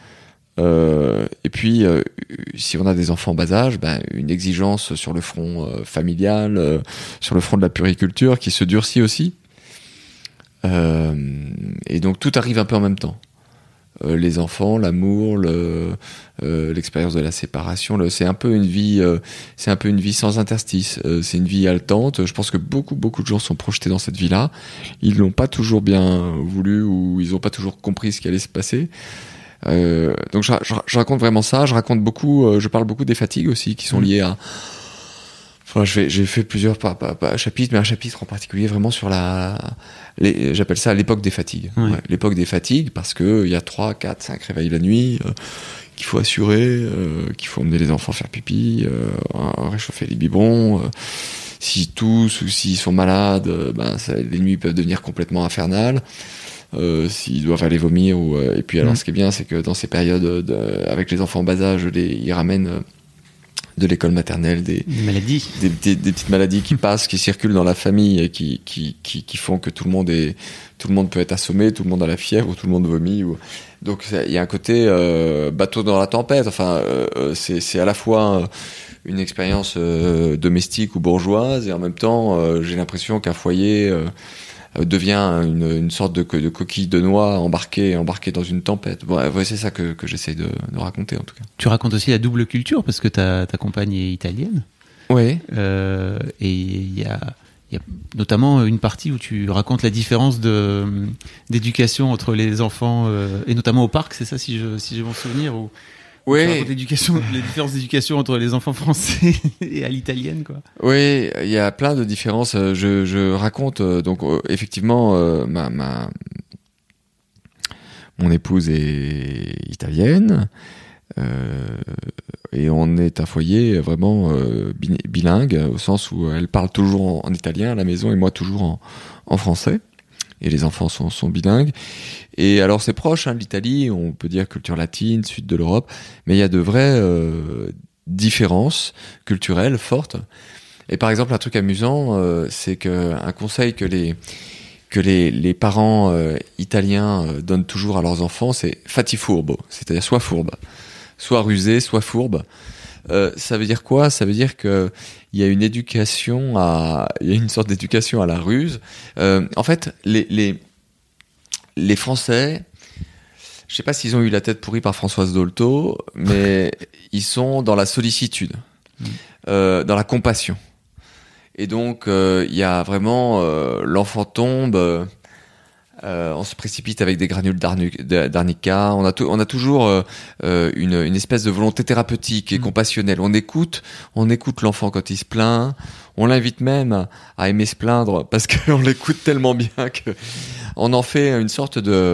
Euh, et puis, euh, si on a des enfants en bas âge, ben, une exigence sur le front euh, familial, euh, sur le front de la puriculture qui se durcit aussi. Euh, et donc, tout arrive un peu en même temps. Euh, les enfants, l'amour, le, euh, l'expérience de la séparation, le, c'est un peu une vie, euh, c'est un peu une vie sans interstice. Euh, c'est une vie haletante. Je pense que beaucoup, beaucoup de gens sont projetés dans cette vie-là. Ils l'ont pas toujours bien voulu ou ils ont pas toujours compris ce qui allait se passer. Euh, donc je, je, je raconte vraiment ça. Je raconte beaucoup. Euh, je parle beaucoup des fatigues aussi qui sont liées à. Enfin, j'ai, j'ai fait plusieurs pas, pas, pas, chapitres, mais un chapitre en particulier vraiment sur la, les, j'appelle ça l'époque des fatigues. Oui. Ouais, l'époque des fatigues parce que il y a trois, quatre, cinq réveils la nuit, euh, qu'il faut assurer, euh, qu'il faut emmener les enfants faire pipi, euh, réchauffer les biberons. Euh, s'ils toussent ou s'ils sont malades, euh, ben ça, les nuits peuvent devenir complètement infernales. Euh, s'ils doivent aller vomir ou euh, et puis alors mmh. ce qui est bien, c'est que dans ces périodes de, avec les enfants en bas âge, les, ils ramènent euh, de l'école maternelle, des, des maladies, des, des, des petites maladies qui passent, qui circulent dans la famille et qui, qui, qui, qui font que tout le monde est, tout le monde peut être assommé, tout le monde a la fièvre, ou tout le monde vomit. Ou... Donc il y a un côté euh, bateau dans la tempête. Enfin, euh, c'est, c'est à la fois une expérience euh, domestique ou bourgeoise et en même temps, euh, j'ai l'impression qu'un foyer euh, devient une, une sorte de, de coquille de noix embarquée, embarquée dans une tempête. Bon, ouais, c'est ça que, que j'essaie de, de raconter en tout cas. Tu racontes aussi la double culture parce que ta, ta compagne est italienne. Oui. Euh, et il y a, y a notamment une partie où tu racontes la différence de, d'éducation entre les enfants, euh, et notamment au parc, c'est ça si je, si j'ai mon souvenir ou... Oui. Tu racontes l'éducation, les différences d'éducation entre les enfants français et à l'italienne, quoi. Oui, il y a plein de différences. Je, je raconte donc effectivement euh, ma, ma mon épouse est italienne euh, et on est un foyer vraiment euh, bilingue au sens où elle parle toujours en, en italien à la maison et moi toujours en, en français. Et les enfants sont, sont bilingues. Et alors c'est proche, hein, l'Italie, on peut dire culture latine, sud de l'Europe, mais il y a de vraies euh, différences culturelles fortes. Et par exemple, un truc amusant, euh, c'est que un conseil que les que les, les parents euh, italiens euh, donnent toujours à leurs enfants, c'est fatti furbo, c'est-à-dire soit fourbe, soit rusé, soit fourbe. Euh, ça veut dire quoi ? Ça veut dire que il y a une éducation à, il y a une sorte d'éducation à la ruse. Euh, en fait, les les les Français, je sais pas s'ils ont eu la tête pourrie par Françoise Dolto, mais ils sont dans la sollicitude, mmh. euh, dans la compassion. Et donc il euh, y a vraiment euh, l'enfant tombe. Euh, Euh, on se précipite avec des granules d'arnica. On a, to- on a toujours euh, une, une espèce de volonté thérapeutique et mmh. compassionnelle. On écoute, on écoute l'enfant quand il se plaint. On l'invite même à aimer se plaindre parce qu'on l'écoute tellement bien que on en fait une sorte de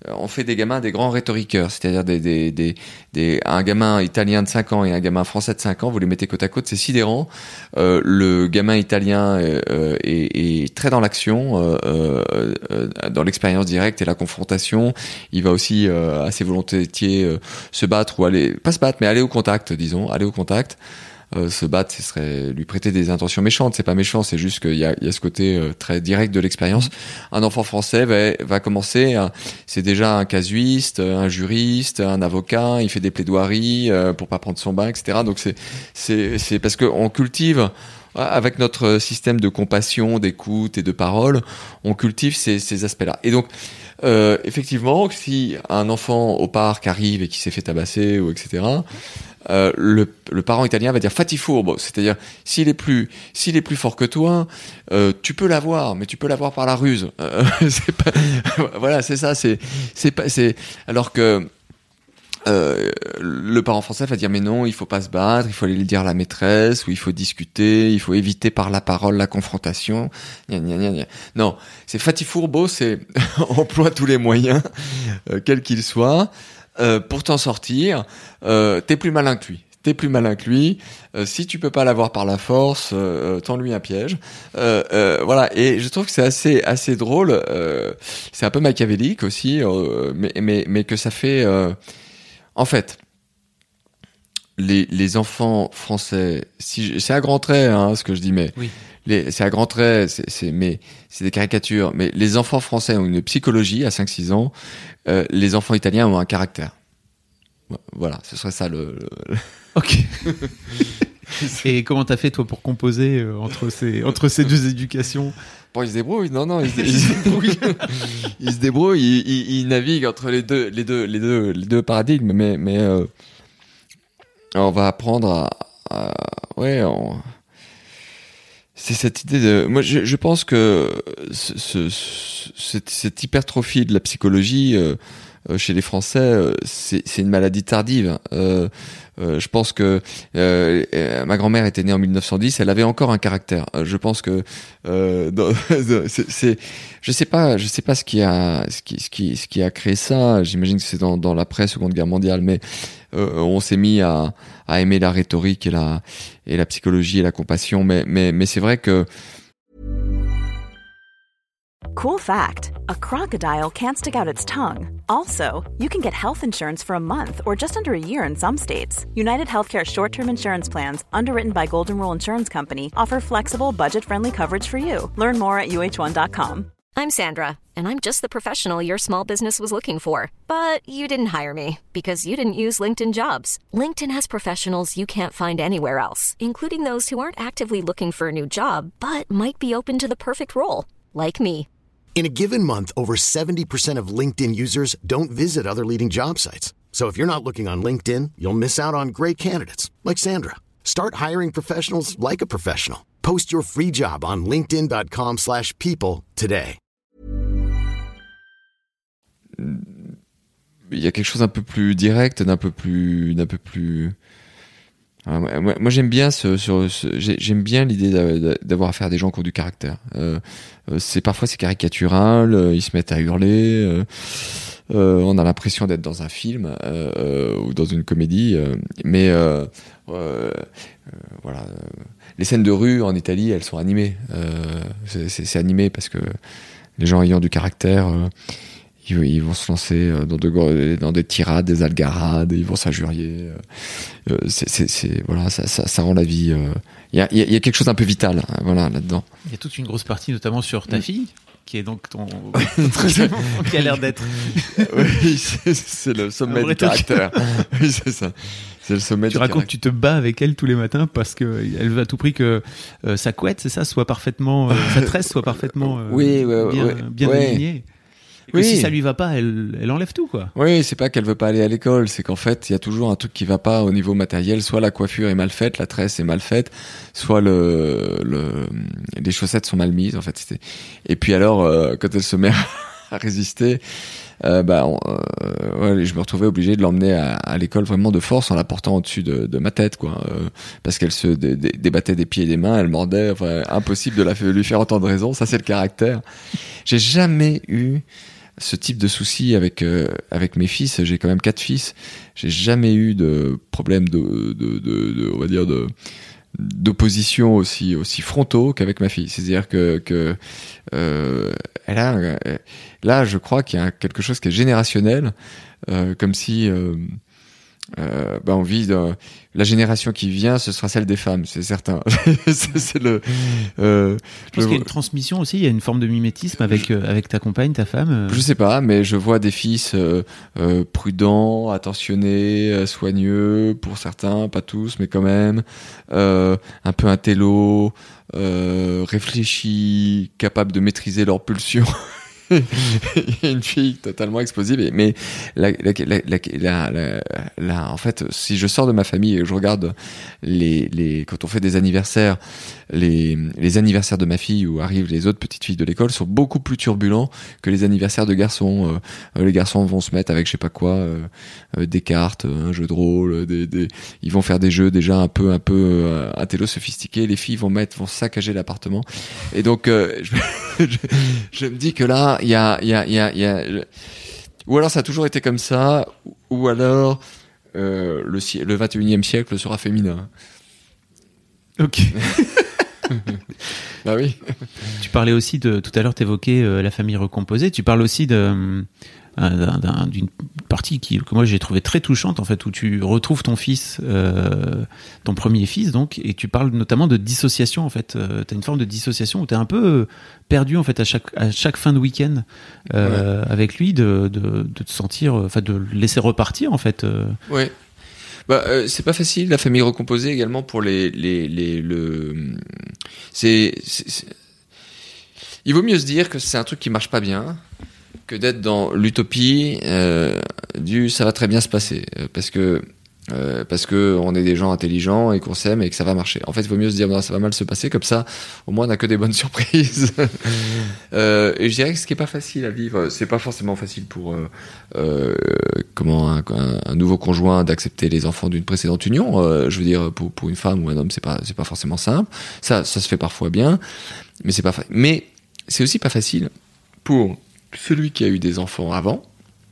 on fait des gamins des grands rhétoriqueurs, c'est-à-dire des, des, des, des, un gamin italien de cinq ans et un gamin français de cinq ans, vous les mettez côte à côte, c'est sidérant. Euh, le gamin italien euh, est, est très dans l'action, euh, euh, dans l'expérience directe et la confrontation. Il va aussi euh, assez volontiers euh, se battre ou aller, pas se battre, mais aller au contact, disons, aller au contact. Euh, se battre, ce serait lui prêter des intentions méchantes. C'est pas méchant, c'est juste qu'il y a, il y a ce côté euh, très direct de l'expérience. Un enfant français va, va commencer, à, c'est déjà un casuiste, un juriste, un avocat. Il fait des plaidoiries euh, pour pas prendre son bain, et cetera. Donc c'est, c'est, c'est parce que on cultive. Avec notre système de compassion, d'écoute et de parole, on cultive ces, ces aspects-là. Et donc, euh, effectivement, si un enfant au parc arrive et qui s'est fait tabasser ou et cetera, euh, le, le parent italien va dire fatti furbo, c'est-à-dire s'il est plus, s'il est plus fort que toi, euh, tu peux l'avoir, mais tu peux l'avoir par la ruse. Euh, c'est pas, voilà, c'est ça, c'est, c'est pas, c'est alors que. Euh, le parent français va dire mais non, il faut pas se battre, il faut aller le dire à la maîtresse, ou il faut discuter, il faut éviter par la parole la confrontation. Gna, gna, gna, gna. Non, c'est fatti furbo, c'est emploie tous les moyens, euh, quels qu'ils soient, euh, pour t'en sortir. Euh, t'es plus malin que lui. T'es plus malin que lui. Euh, si tu peux pas l'avoir par la force, euh, tends-lui un piège. Euh, euh, voilà. Et je trouve que c'est assez assez drôle. Euh, c'est un peu machiavélique aussi, euh, mais mais mais que ça fait. Euh, En fait, les, les enfants français, si je, c'est à grands traits, hein, ce que je dis, mais oui. les, c'est à grands traits, c'est, c'est, mais c'est des caricatures. Mais les enfants français ont une psychologie à cinq six ans. Euh, les enfants italiens ont un caractère. Voilà, ce serait ça le. le... Ok. Et comment t'as fait toi pour composer euh, entre ces entre ces deux éducations? Bon, il se débrouille, non, non, il se, il se débrouille, il se débrouille, il, il, il navigue entre les deux, les deux, les deux, les deux paradigmes, mais, mais euh, on va apprendre à, à ouais, on... c'est cette idée de, moi, je, je pense que ce, ce, cette, cette hypertrophie de la psychologie euh, chez les Français, euh, c'est, c'est une maladie tardive. Euh, Euh, je pense que euh, euh, ma grand-mère était née en mille neuf cent dix, elle avait encore un caractère. Euh, je pense que euh, dans, c'est, c'est, je sais pas, je sais pas ce qui a, ce qui, ce qui, ce qui a créé ça. J'imagine que c'est dans, dans l'après Seconde Guerre mondiale, mais euh, on s'est mis à, à aimer la rhétorique et la, et la psychologie et la compassion. Mais, mais, mais c'est vrai que. Cool fact, a crocodile can't stick out its tongue. Also, you can get health insurance for a month or just under a year in some states. United Healthcare short-term insurance plans, underwritten by Golden Rule Insurance Company, offer flexible, budget-friendly coverage for you. Learn more at U H one dot com. I'm Sandra, and I'm just the professional your small business was looking for. But you didn't hire me because you didn't use LinkedIn Jobs. LinkedIn has professionals you can't find anywhere else, including those who aren't actively looking for a new job, but might be open to the perfect role, like me. In a given month, over seventy percent of LinkedIn users don't visit other leading job sites. So if you're not looking on LinkedIn, you'll miss out on great candidates like Sandra. Start hiring professionals like a professional. Post your free job on linkedin dot com slash people today. Il y a quelque chose d'un peu plus direct, d'un peu plus, d'un peu plus. Alors, moi, moi, j'aime bien ce, ce, ce j'aime bien l'idée d'avoir affaire à des gens qui ont du caractère. Euh, c'est parfois c'est caricatural, ils se mettent à hurler, euh, euh, on a l'impression d'être dans un film euh, ou dans une comédie, euh, mais euh, euh, euh, voilà. Les scènes de rue en Italie, elles sont animées. Euh, c'est, c'est, c'est animé parce que les gens ayant du caractère. Euh, Ils vont se lancer dans, de, dans des tirades, des algarades, ils vont s'injurier. Euh, c'est, c'est, c'est, voilà, ça, ça, ça rend la vie. Il euh, y, a, y a quelque chose d'un peu vital, hein, voilà, là-dedans. Il y a toute une grosse partie, notamment sur ta mmh. fille, qui est donc ton troisième enfant, qui a l'air d'être. Oui, c'est, c'est le sommet du caractère. Oui, c'est ça. C'est le sommet tu du racontes caractère. que tu te bats avec elle tous les matins parce que elle veut à tout prix que euh, sa couette, c'est ça, soit parfaitement, euh, sa tresse soit parfaitement euh, oui, ouais, bien, ouais, bien ouais. alignée. Et que oui. si ça lui va pas, elle, elle enlève tout, quoi. Oui, c'est pas qu'elle veut pas aller à l'école, c'est qu'en fait, il y a toujours un truc qui va pas au niveau matériel. Soit la coiffure est mal faite, la tresse est mal faite, soit le, le, les chaussettes sont mal mises, en fait. C'était... Et puis alors, euh, quand elle se met à résister, euh, bah, on, euh, ouais, je me retrouvais obligé de l'emmener à, à l'école vraiment de force en la portant au-dessus de, de ma tête, quoi. Euh, parce qu'elle se dé, dé, débattait des pieds et des mains, elle mordait, enfin, impossible de la, lui faire entendre raison. Ça, c'est le caractère. J'ai jamais eu ce type de souci avec euh, avec mes fils. J'ai quand même quatre fils. J'ai jamais eu de problème de de, de, de on va dire de d'opposition aussi aussi frontaux qu'avec ma fille. C'est-à-dire que que euh, elle a euh, là, je crois qu'il y a quelque chose qui est générationnel, euh, comme si euh, Euh, ben on vit dans la génération qui vient, ce sera celle des femmes, c'est certain. c'est, c'est le. Euh, je pense je qu'il y a une transmission aussi. Il y a une forme de mimétisme avec je, euh, avec ta compagne, ta femme. Euh... Je sais pas, mais je vois des fils euh, euh, prudents, attentionnés, euh, soigneux pour certains, pas tous, mais quand même, euh, un peu intello, euh, réfléchis, capables de maîtriser leurs pulsions. Il y a une fille totalement explosive, mais la, la, la, la, la, la, en fait, si je sors de ma famille et que je regarde les, les, quand on fait des anniversaires, les, les anniversaires de ma fille où arrivent les autres petites filles de l'école sont beaucoup plus turbulents que les anniversaires de garçons. Euh, les garçons vont se mettre avec je sais pas quoi, euh, euh, des cartes, un jeu de rôle, des, des, ils vont faire des jeux déjà un peu, un peu euh, intello sophistiqués. Les filles vont mettre, vont saccager l'appartement. Et donc, euh, je, je, je me dis que là, il y a, il y a, il y a, il y a, ou alors ça a toujours été comme ça, ou alors euh, le, le vingt et unième siècle sera féminin. Ok. Bah oui. Tu parlais aussi de, tout à l'heure, t'évoquais euh, la famille recomposée. Tu parles aussi de, euh, d'un, d'un, d'une partie qui, que moi j'ai trouvé très touchante, en fait, où tu retrouves ton fils, euh, ton premier fils, donc, et tu parles notamment de dissociation, en fait. Euh, t'as une forme de dissociation où t'es un peu perdu, en fait, à chaque, à chaque fin de week-end, euh, ouais. avec lui, de, de, de te sentir, enfin, de le laisser repartir, en fait. Euh. Ouais. Bah, euh, c'est pas facile, la famille recomposée également pour les, les, les, le, c'est, c'est, c'est, il vaut mieux se dire que c'est un truc qui marche pas bien, que d'être dans l'utopie, euh, du ça va très bien se passer, parce que, euh, parce que on est des gens intelligents et qu'on s'aime et que ça va marcher. En fait, il vaut mieux se dire, non, ça va mal se passer, comme ça, au moins on n'a que des bonnes surprises. euh, et je dirais que ce qui est pas facile à vivre, c'est pas forcément facile pour, euh, euh, comment un, un, un nouveau conjoint d'accepter les enfants d'une précédente union. Euh, je veux dire, pour, pour une femme ou un homme, c'est pas, c'est pas forcément simple. Ça, ça se fait parfois bien, mais c'est pas fa- mais c'est aussi pas facile pour celui qui a eu des enfants avant,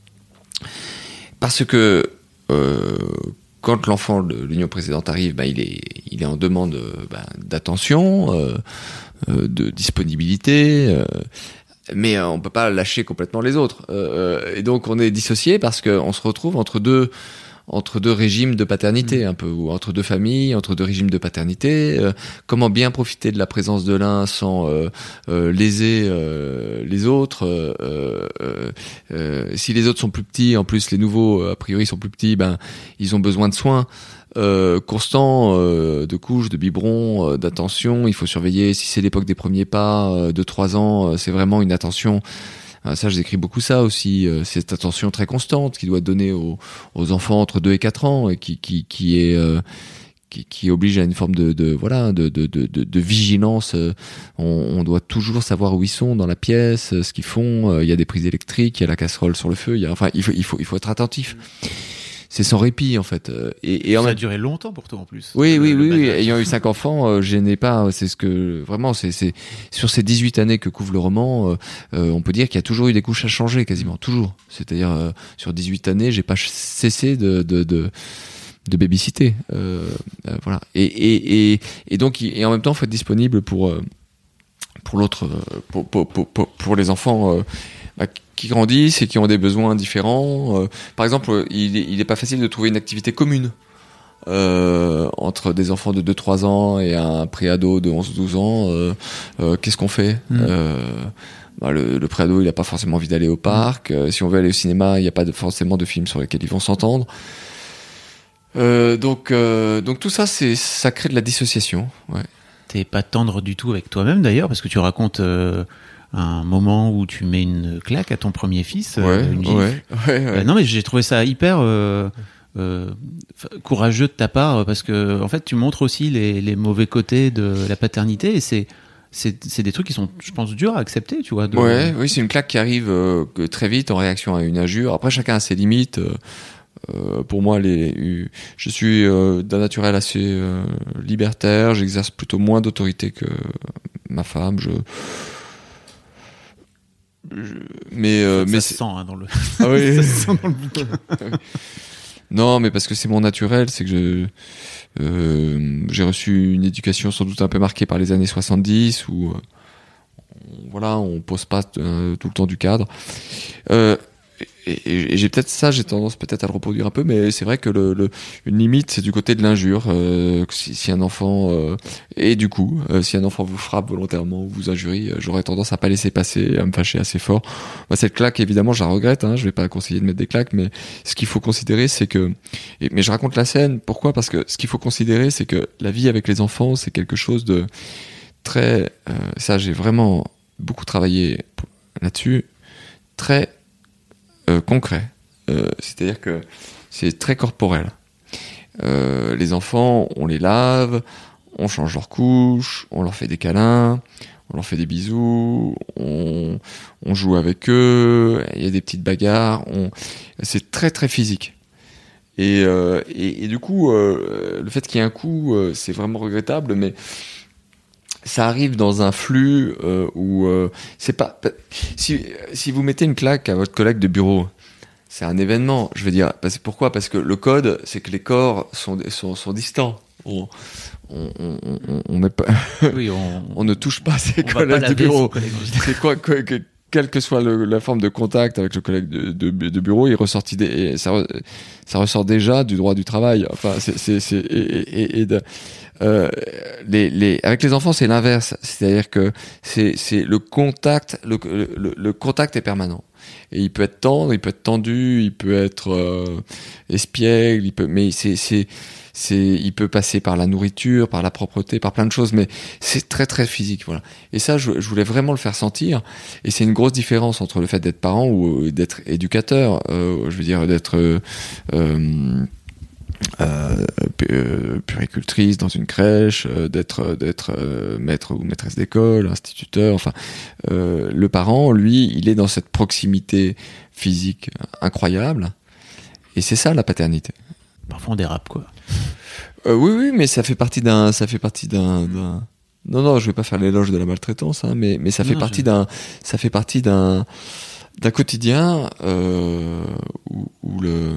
parce que, euh, quand l'enfant de l'union précédente arrive, bah, il est, il est en demande bah, d'attention, euh, euh, de disponibilité, euh, mais euh, on peut pas lâcher complètement les autres. Euh, et donc on est dissocié parce qu'on se retrouve entre deux, entre deux régimes de paternité, un peu, ou entre deux familles, entre deux régimes de paternité. Euh, comment bien profiter de la présence de l'un sans euh, euh, léser euh, les autres. Euh, euh, euh, si les autres sont plus petits, en plus les nouveaux, a priori, sont plus petits, ben ils ont besoin de soins euh, constants, euh, de couches, de biberons, euh, d'attention. Il faut surveiller. Si c'est l'époque des premiers pas, euh, de trois ans, euh, c'est vraiment une attention. Ça, j'écris beaucoup ça aussi, euh, cette attention très constante qui doit être donnée aux, aux enfants entre deux et quatre ans et qui, qui, qui est, euh, qui, qui oblige à une forme de, de voilà, de, de, de, de vigilance. On, on doit toujours savoir où ils sont dans la pièce, ce qu'ils font. Il y a des prises électriques, il y a la casserole sur le feu. Il y a, enfin, il faut, il faut, il faut être attentif. C'est sans répit en fait. Et, et en ça même... a duré longtemps pour toi en plus. Oui, oui, oui, oui. Ayant eu cinq enfants, euh, je n'ai pas. C'est ce que vraiment, c'est, c'est sur ces dix-huit années que couvre le roman, euh, euh, on peut dire qu'il y a toujours eu des couches à changer, quasiment toujours. C'est-à-dire euh, sur dix-huit années, j'ai pas cessé de de de, de babysitter. Euh, euh, voilà. Et et et et donc et en même temps, faut être disponible pour euh, pour l'autre, pour pour pour pour, pour les enfants. Euh, bah, qui grandissent et qui ont des besoins différents. Euh, par exemple, il est, il est pas facile de trouver une activité commune euh, entre des enfants de deux trois ans et un préado de onze douze ans. Euh, euh, qu'est-ce qu'on fait mmh. euh, bah, le, le préado, il a pas forcément envie d'aller au parc. Euh, si on veut aller au cinéma, il n'y a pas de, forcément de films sur lesquels ils vont s'entendre. Euh, donc, euh, donc tout ça, c'est, ça crée de la dissociation. Ouais. T'es pas tendre du tout avec toi-même d'ailleurs, parce que tu racontes... Euh... un moment où tu mets une claque à ton premier fils, ouais, euh, une gifle. Ouais, ouais, ouais. Euh, non mais j'ai trouvé ça hyper euh, euh, courageux de ta part, parce que en fait tu montres aussi les, les mauvais côtés de la paternité, et c'est c'est c'est des trucs qui sont, je pense, durs à accepter, tu vois. De... Ouais, oui, c'est une claque qui arrive euh, très vite en réaction à une injure. Après, chacun a ses limites. Euh, euh, pour moi, les, je suis euh, d'un naturel assez euh, libertaire. J'exerce plutôt moins d'autorité que ma femme. Je je, mais euh, ça mais se c'est... sent hein, dans le. Ah oui. Ça se sent dans le bouquin. Non, mais parce que c'est mon naturel, c'est que je euh, j'ai reçu une éducation sans doute un peu marquée par les années soixante-dix où euh, on, voilà, on pose pas euh, tout le temps du cadre. Euh, Et, et, et j'ai peut-être ça, j'ai tendance peut-être à le reproduire un peu, mais c'est vrai que le, le une limite, c'est du côté de l'injure. Euh, si, si un enfant euh, et du coup, euh, si un enfant vous frappe volontairement ou vous injurie, euh, j'aurais tendance à pas laisser passer, à me fâcher assez fort. Moi, cette claque, évidemment, je la regrette. Hein, je vais pas conseiller de mettre des claques, mais ce qu'il faut considérer, c'est que. Et, mais je raconte la scène. Pourquoi ? Parce que ce qu'il faut considérer, c'est que la vie avec les enfants, c'est quelque chose de très. Euh, ça, j'ai vraiment beaucoup travaillé là-dessus. Très Euh, concret, euh, c'est-à-dire que c'est très corporel. Euh, les enfants, on les lave, on change leurs couches, on leur fait des câlins, on leur fait des bisous, on, on joue avec eux, il y a des petites bagarres, on... c'est très très physique. Et, euh, et, et du coup, euh, le fait qu'il y ait un coup, euh, c'est vraiment regrettable, mais ça arrive dans un flux euh, où euh, c'est pas si si vous mettez une claque à votre collègue de bureau, c'est un événement. Je veux dire, parce, pourquoi ? Parce que le code, c'est que les corps sont sont, sont distants. On on on on, on, met pas, oui, on, on ne touche pas ses on collègues pas de bureau. collègues, c'est quoi que, que quelle que soit le, la forme de contact avec le collègue de, de, de bureau, il ressortit des, et ça, ça ressort déjà du droit du travail. Enfin, c'est, c'est, c'est et, et, et de, euh, les, les, avec les enfants, c'est l'inverse. C'est-à-dire que c'est, c'est le contact, le, le, le contact est permanent. Et il peut être tendre, il peut être tendu, il peut être euh, espiègle, il peut, mais c'est, c'est, c'est, il peut passer par la nourriture, par la propreté, par plein de choses, mais c'est très très physique, voilà. Et ça, je, je voulais vraiment le faire sentir. Et c'est une grosse différence entre le fait d'être parent ou d'être éducateur. Euh, je veux dire, d'être euh, euh, euh, puricultrice dans une crèche, euh, d'être d'être euh, maître ou maîtresse d'école, instituteur. Enfin, euh, le parent, lui, il est dans cette proximité physique incroyable. Et c'est ça la paternité. Parfois on dérape, quoi. Euh, oui, oui, mais ça fait partie d'un, ça fait partie d'un, d'un... Non, non, je vais pas faire l'éloge de la maltraitance, hein, mais mais ça fait non, partie je... d'un, ça fait partie d'un, d'un quotidien euh, où, où le,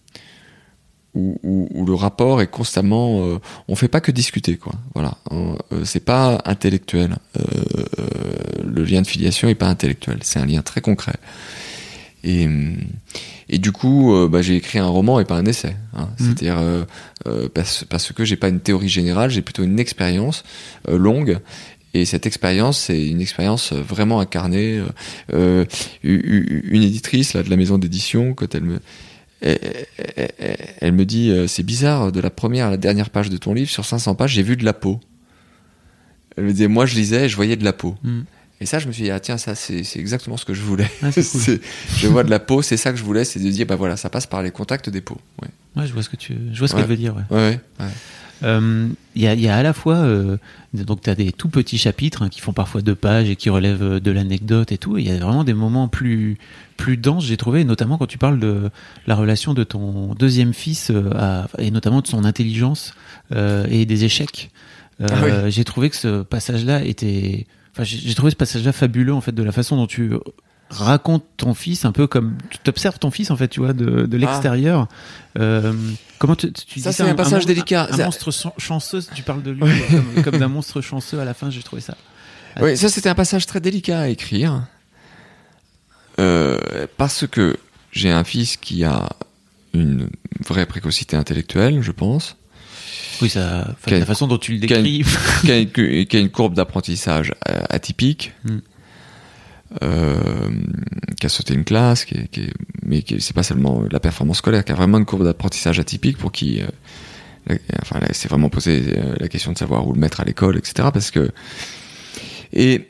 où, où, où le rapport est constamment, euh, on fait pas que discuter, quoi. Voilà, on, euh, c'est pas intellectuel. Euh, euh, le lien de filiation est pas intellectuel, c'est un lien très concret. Et Et du coup, euh, bah, j'ai écrit un roman et pas un essai. Hein. Mmh. C'est-à-dire euh, euh, parce, parce que j'ai pas une théorie générale, j'ai plutôt une expérience euh, longue. Et cette expérience, c'est une expérience vraiment incarnée. Euh, une éditrice là de la maison d'édition, quand elle me, elle, elle, elle me dit, c'est bizarre, de la première à la dernière page de ton livre, sur cinq cents pages, j'ai vu de la peau. Elle me disait, moi je lisais et je voyais de la peau. Mmh. Et ça, je me suis dit, ah tiens, ça, c'est, c'est exactement ce que je voulais. Ah, c'est cool. c'est, je vois de la peau, c'est ça que je voulais, c'est de dire, bah voilà, ça passe par les contacts des peaux. Ouais, ouais je vois ce que tu, je vois ce ouais. qu'elle veut dire. Ouais. Ouais, ouais. ouais. Euh, y a, y a à la fois, euh, donc t'as des tout petits chapitres hein, qui font parfois deux pages et qui relèvent de l'anecdote et tout. Il y a vraiment des moments plus, plus denses, j'ai trouvé, notamment quand tu parles de la relation de ton deuxième fils euh, à, et notamment de son intelligence euh, et des échecs. Euh, ah oui. J'ai trouvé que ce passage-là était, enfin, j'ai, j'ai trouvé ce passage-là fabuleux en fait, de la façon dont tu racontes ton fils, un peu comme tu t'observes ton fils en fait, tu vois, de, de l'extérieur. Ah. Euh, comment tu, tu ça dis c'est ça, un, un passage un, délicat. Un, un ça... monstre chanceux, tu parles de lui oui. comme, comme d'un monstre chanceux à la fin. J'ai trouvé ça. Oui, ça c'était un passage très délicat à écrire euh, parce que j'ai un fils qui a une vraie précocité intellectuelle, je pense. Oui, ça, a, la façon dont tu le décris. Qui a une, qui a une, qui a une courbe d'apprentissage atypique, mm. euh, qui a sauté une classe, qui est, qui est, mais qui est, c'est pas seulement la performance scolaire, qui a vraiment une courbe d'apprentissage atypique pour qui, euh, enfin, là, c'est vraiment posé euh, la question de savoir où le mettre à l'école, et cetera. Parce que et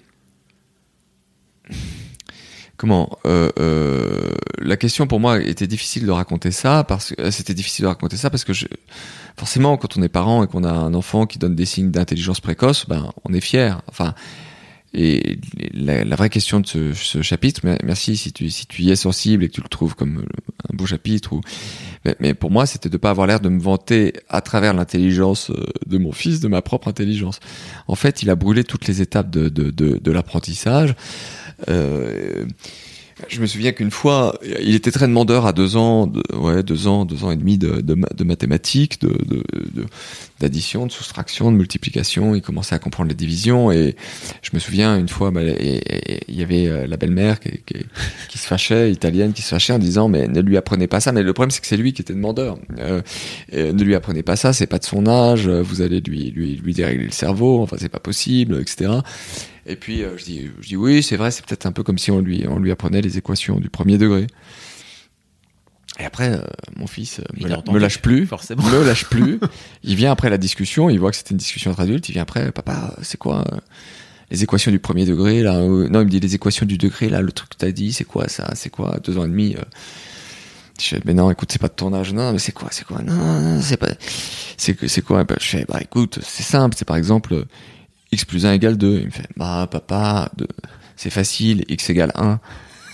comment euh, euh, la question pour moi était difficile de raconter ça parce que c'était difficile de raconter ça parce que je, forcément quand on est parent et qu'on a un enfant qui donne des signes d'intelligence précoce, ben on est fier. Enfin, et la, la vraie question de ce, ce chapitre, merci si tu si tu y es sensible et que tu le trouves comme un beau chapitre, ou mais, mais pour moi c'était de pas avoir l'air de me vanter à travers l'intelligence de mon fils de ma propre intelligence. En fait, il a brûlé toutes les étapes de de de, de l'apprentissage. Euh, je me souviens qu'une fois, il était très demandeur à deux ans, de, ouais, deux ans, deux ans et demi de, de, de mathématiques, de, de, de, d'addition, de soustraction, de multiplication. Il commençait à comprendre les divisions et je me souviens une fois, bah, et, et, et, il y avait la belle-mère qui, qui, qui se fâchait, italienne, qui se fâchait en disant mais ne lui apprenez pas ça. Mais le problème c'est que c'est lui qui était demandeur. Euh, ne lui apprenez pas ça, c'est pas de son âge. Vous allez lui lui lui dérégler le cerveau. Enfin c'est pas possible, et cetera. Et puis euh, je dis, je dis oui, c'est vrai, c'est peut-être un peu comme si on lui, on lui apprenait les équations du premier degré. Et après, euh, mon fils euh, me, la, me lâche plus, forcément. me lâche plus. Il vient après la discussion, il voit que c'était une discussion entre adultes. Il vient après, papa, c'est quoi euh, les équations du premier degré là euh, Non, il me dit les équations du degré là, le truc que t'as dit, c'est quoi ça C'est quoi deux ans et demi euh, Je fais, mais non, écoute, c'est pas de ton âge. Non, mais c'est quoi C'est quoi Non, non, c'est pas. C'est c'est quoi Je fais, bah écoute, c'est simple. C'est par exemple. Euh, x plus un égale deux. Il me fait, bah, papa, deux. C'est facile, x égale un.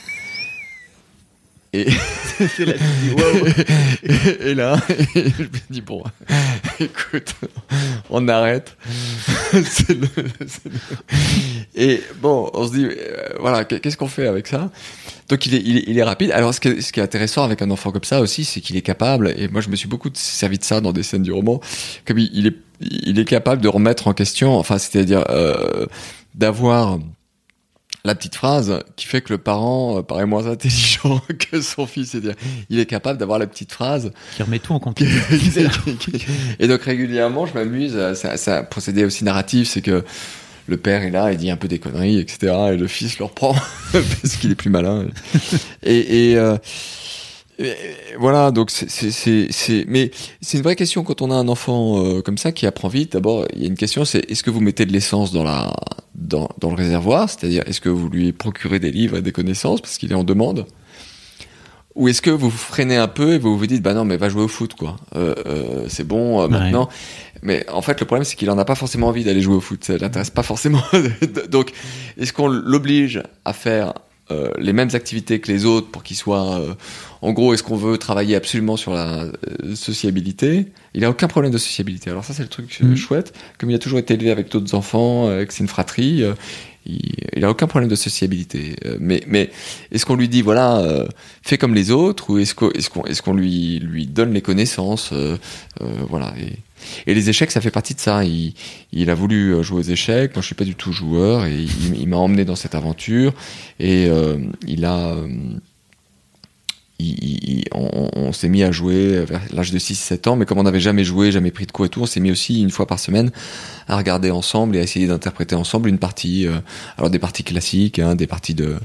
Et, c'est là, wow. et, et là, et je me dis, bon, écoute, on arrête. c'est le, c'est le... Et bon, on se dit, euh, voilà, qu'est-ce qu'on fait avec ça? Donc il est, il est, il est rapide. Alors ce qui, est, ce qui est intéressant avec un enfant comme ça aussi, c'est qu'il est capable, et moi je me suis beaucoup servi de ça dans des scènes du roman, comme il, il est il est capable de remettre en question, enfin, c'est-à-dire euh, d'avoir la petite phrase qui fait que le parent euh, paraît moins intelligent que son fils. C'est-à-dire, il est capable d'avoir la petite phrase qui remet tout en contexte. Et donc régulièrement, je m'amuse. Ça, ça procédé aussi narratif, c'est que le père est là, il dit un peu des conneries, et cetera. Et le fils le reprend parce qu'il est plus malin. Et, et euh, Et voilà, donc c'est, c'est, c'est, c'est, mais c'est une vraie question quand on a un enfant euh, comme ça qui apprend vite. D'abord, il y a une question, c'est est-ce que vous mettez de l'essence dans la, dans, dans le réservoir, c'est-à-dire est-ce que vous lui procurez des livres et des connaissances parce qu'il est en demande, ou est-ce que vous freinez un peu et vous vous dites bah non mais va jouer au foot quoi, euh, euh, c'est bon euh, maintenant. Ouais. Mais en fait, le problème c'est qu'il en a pas forcément envie d'aller jouer au foot, ça l'intéresse pas forcément. Donc, est-ce qu'on l'oblige à faire Euh, les mêmes activités que les autres pour qu'il soit euh, en gros, est-ce qu'on veut travailler absolument sur la euh, sociabilité? Il a aucun problème de sociabilité, alors ça c'est le truc mmh. chouette, comme il a toujours été élevé avec d'autres enfants, euh, que c'est une fratrie, euh, il, il a aucun problème de sociabilité, euh, mais, mais est-ce qu'on lui dit voilà euh, fais comme les autres, ou est-ce qu'on, est-ce qu'on, est-ce qu'on lui, lui donne les connaissances, euh, euh, voilà. Et, Et les échecs, ça fait partie de ça. Il, il a voulu jouer aux échecs. Moi, je suis pas du tout joueur, et il, il m'a emmené dans cette aventure. Et euh, il a, euh, il, il, on, on s'est mis à jouer vers l'âge de six sept ans. Mais comme on n'avait jamais joué, jamais pris de cours et tout, on s'est mis aussi une fois par semaine à regarder ensemble et à essayer d'interpréter ensemble une partie. Euh, alors des parties classiques, hein, des parties de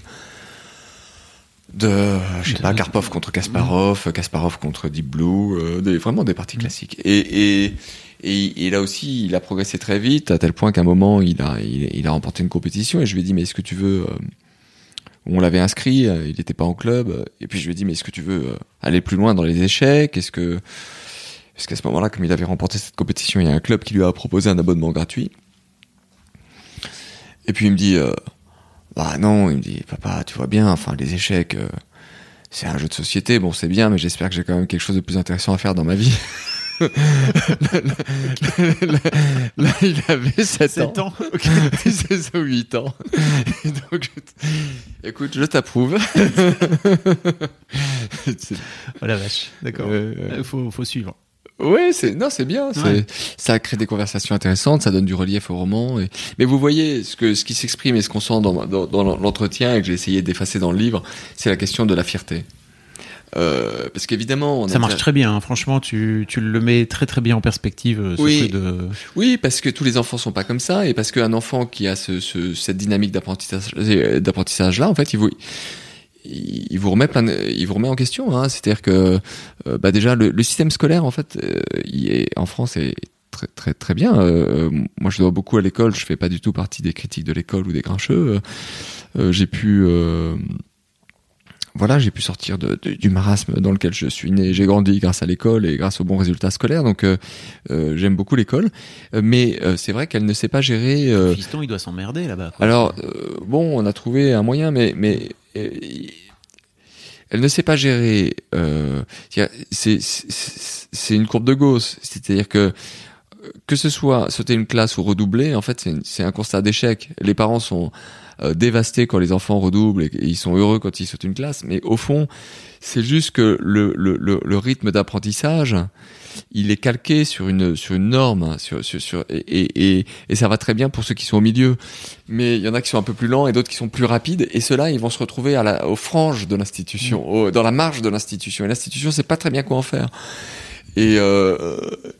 de je sais pas, Karpov contre Kasparov, Kasparov contre Deep Blue, euh, des, vraiment des parties classiques. Et, et et et là aussi, il a progressé très vite à tel point qu'à un moment, il a il, il a remporté une compétition et je lui ai dit mais est-ce que tu veux euh, on l'avait inscrit, il n'était pas en club, et puis je lui ai dit mais est-ce que tu veux euh, aller plus loin dans les échecs, est-ce que parce qu'à ce moment-là, comme il avait remporté cette compétition, il y a un club qui lui a proposé un abonnement gratuit. Et puis il me dit euh, bah non, il me dit papa, tu vois bien, enfin les échecs euh, c'est un jeu de société, bon c'est bien, mais j'espère que j'ai quand même quelque chose de plus intéressant à faire dans ma vie. là, là, là, là, il avait sept ans. Okay. C'est ça, huit ans. Et donc, je écoute, je t'approuve. Oh la vache, d'accord. Euh, euh, faut, faut suivre. Ouais, c'est non, c'est bien. C'est, ouais. Ça crée des conversations intéressantes, ça donne du relief au roman. Et, mais vous voyez, ce que ce qui s'exprime et ce qu'on sent dans, dans, dans l'entretien et que j'ai essayé d'effacer dans le livre, c'est la question de la fierté. Euh, parce qu'évidemment, on ça a marche déjà... très bien. Hein. Franchement, tu tu le mets très très bien en perspective. Ce oui, truc de... oui, parce que tous les enfants sont pas comme ça, et parce qu'un enfant qui a ce, ce cette dynamique d'apprentissage d'apprentissage là, en fait, il vous il vous remet plein de, il vous remet en question, hein. C'est-à-dire que euh, bah déjà le, le système scolaire en fait euh, il est en France est très très très bien. Euh, moi je dois beaucoup à l'école, je fais pas du tout partie des critiques de l'école ou des grincheux. Euh, j'ai pu euh, voilà, j'ai pu sortir de, de, du marasme dans lequel je suis né. J'ai grandi grâce à l'école et grâce aux bons résultats scolaires. Donc, euh, euh, j'aime beaucoup l'école. Euh, mais euh, c'est vrai qu'elle ne sait pas gérer... Euh... Le fiston, il doit s'emmerder là-bas, quoi. Alors, euh, bon, on a trouvé un moyen, mais... mais euh, elle ne sait pas gérer... Euh, c'est, c'est, c'est une courbe de Gauss. C'est-à-dire que que ce soit sauter une classe ou redoubler, en fait, c'est, une, c'est un constat d'échec. Les parents sont... euh, dévasté quand les enfants redoublent et, et ils sont heureux quand ils sautent une classe. Mais au fond, c'est juste que le, le, le, le rythme d'apprentissage, il est calqué sur une sur une norme, sur sur, sur et, et et et ça va très bien pour ceux qui sont au milieu. Mais il y en a qui sont un peu plus lents et d'autres qui sont plus rapides. Et ceux-là, ils vont se retrouver à la aux franges de l'institution, au, dans la marge de l'institution. Et l'institution sait pas très bien quoi en faire. Et euh,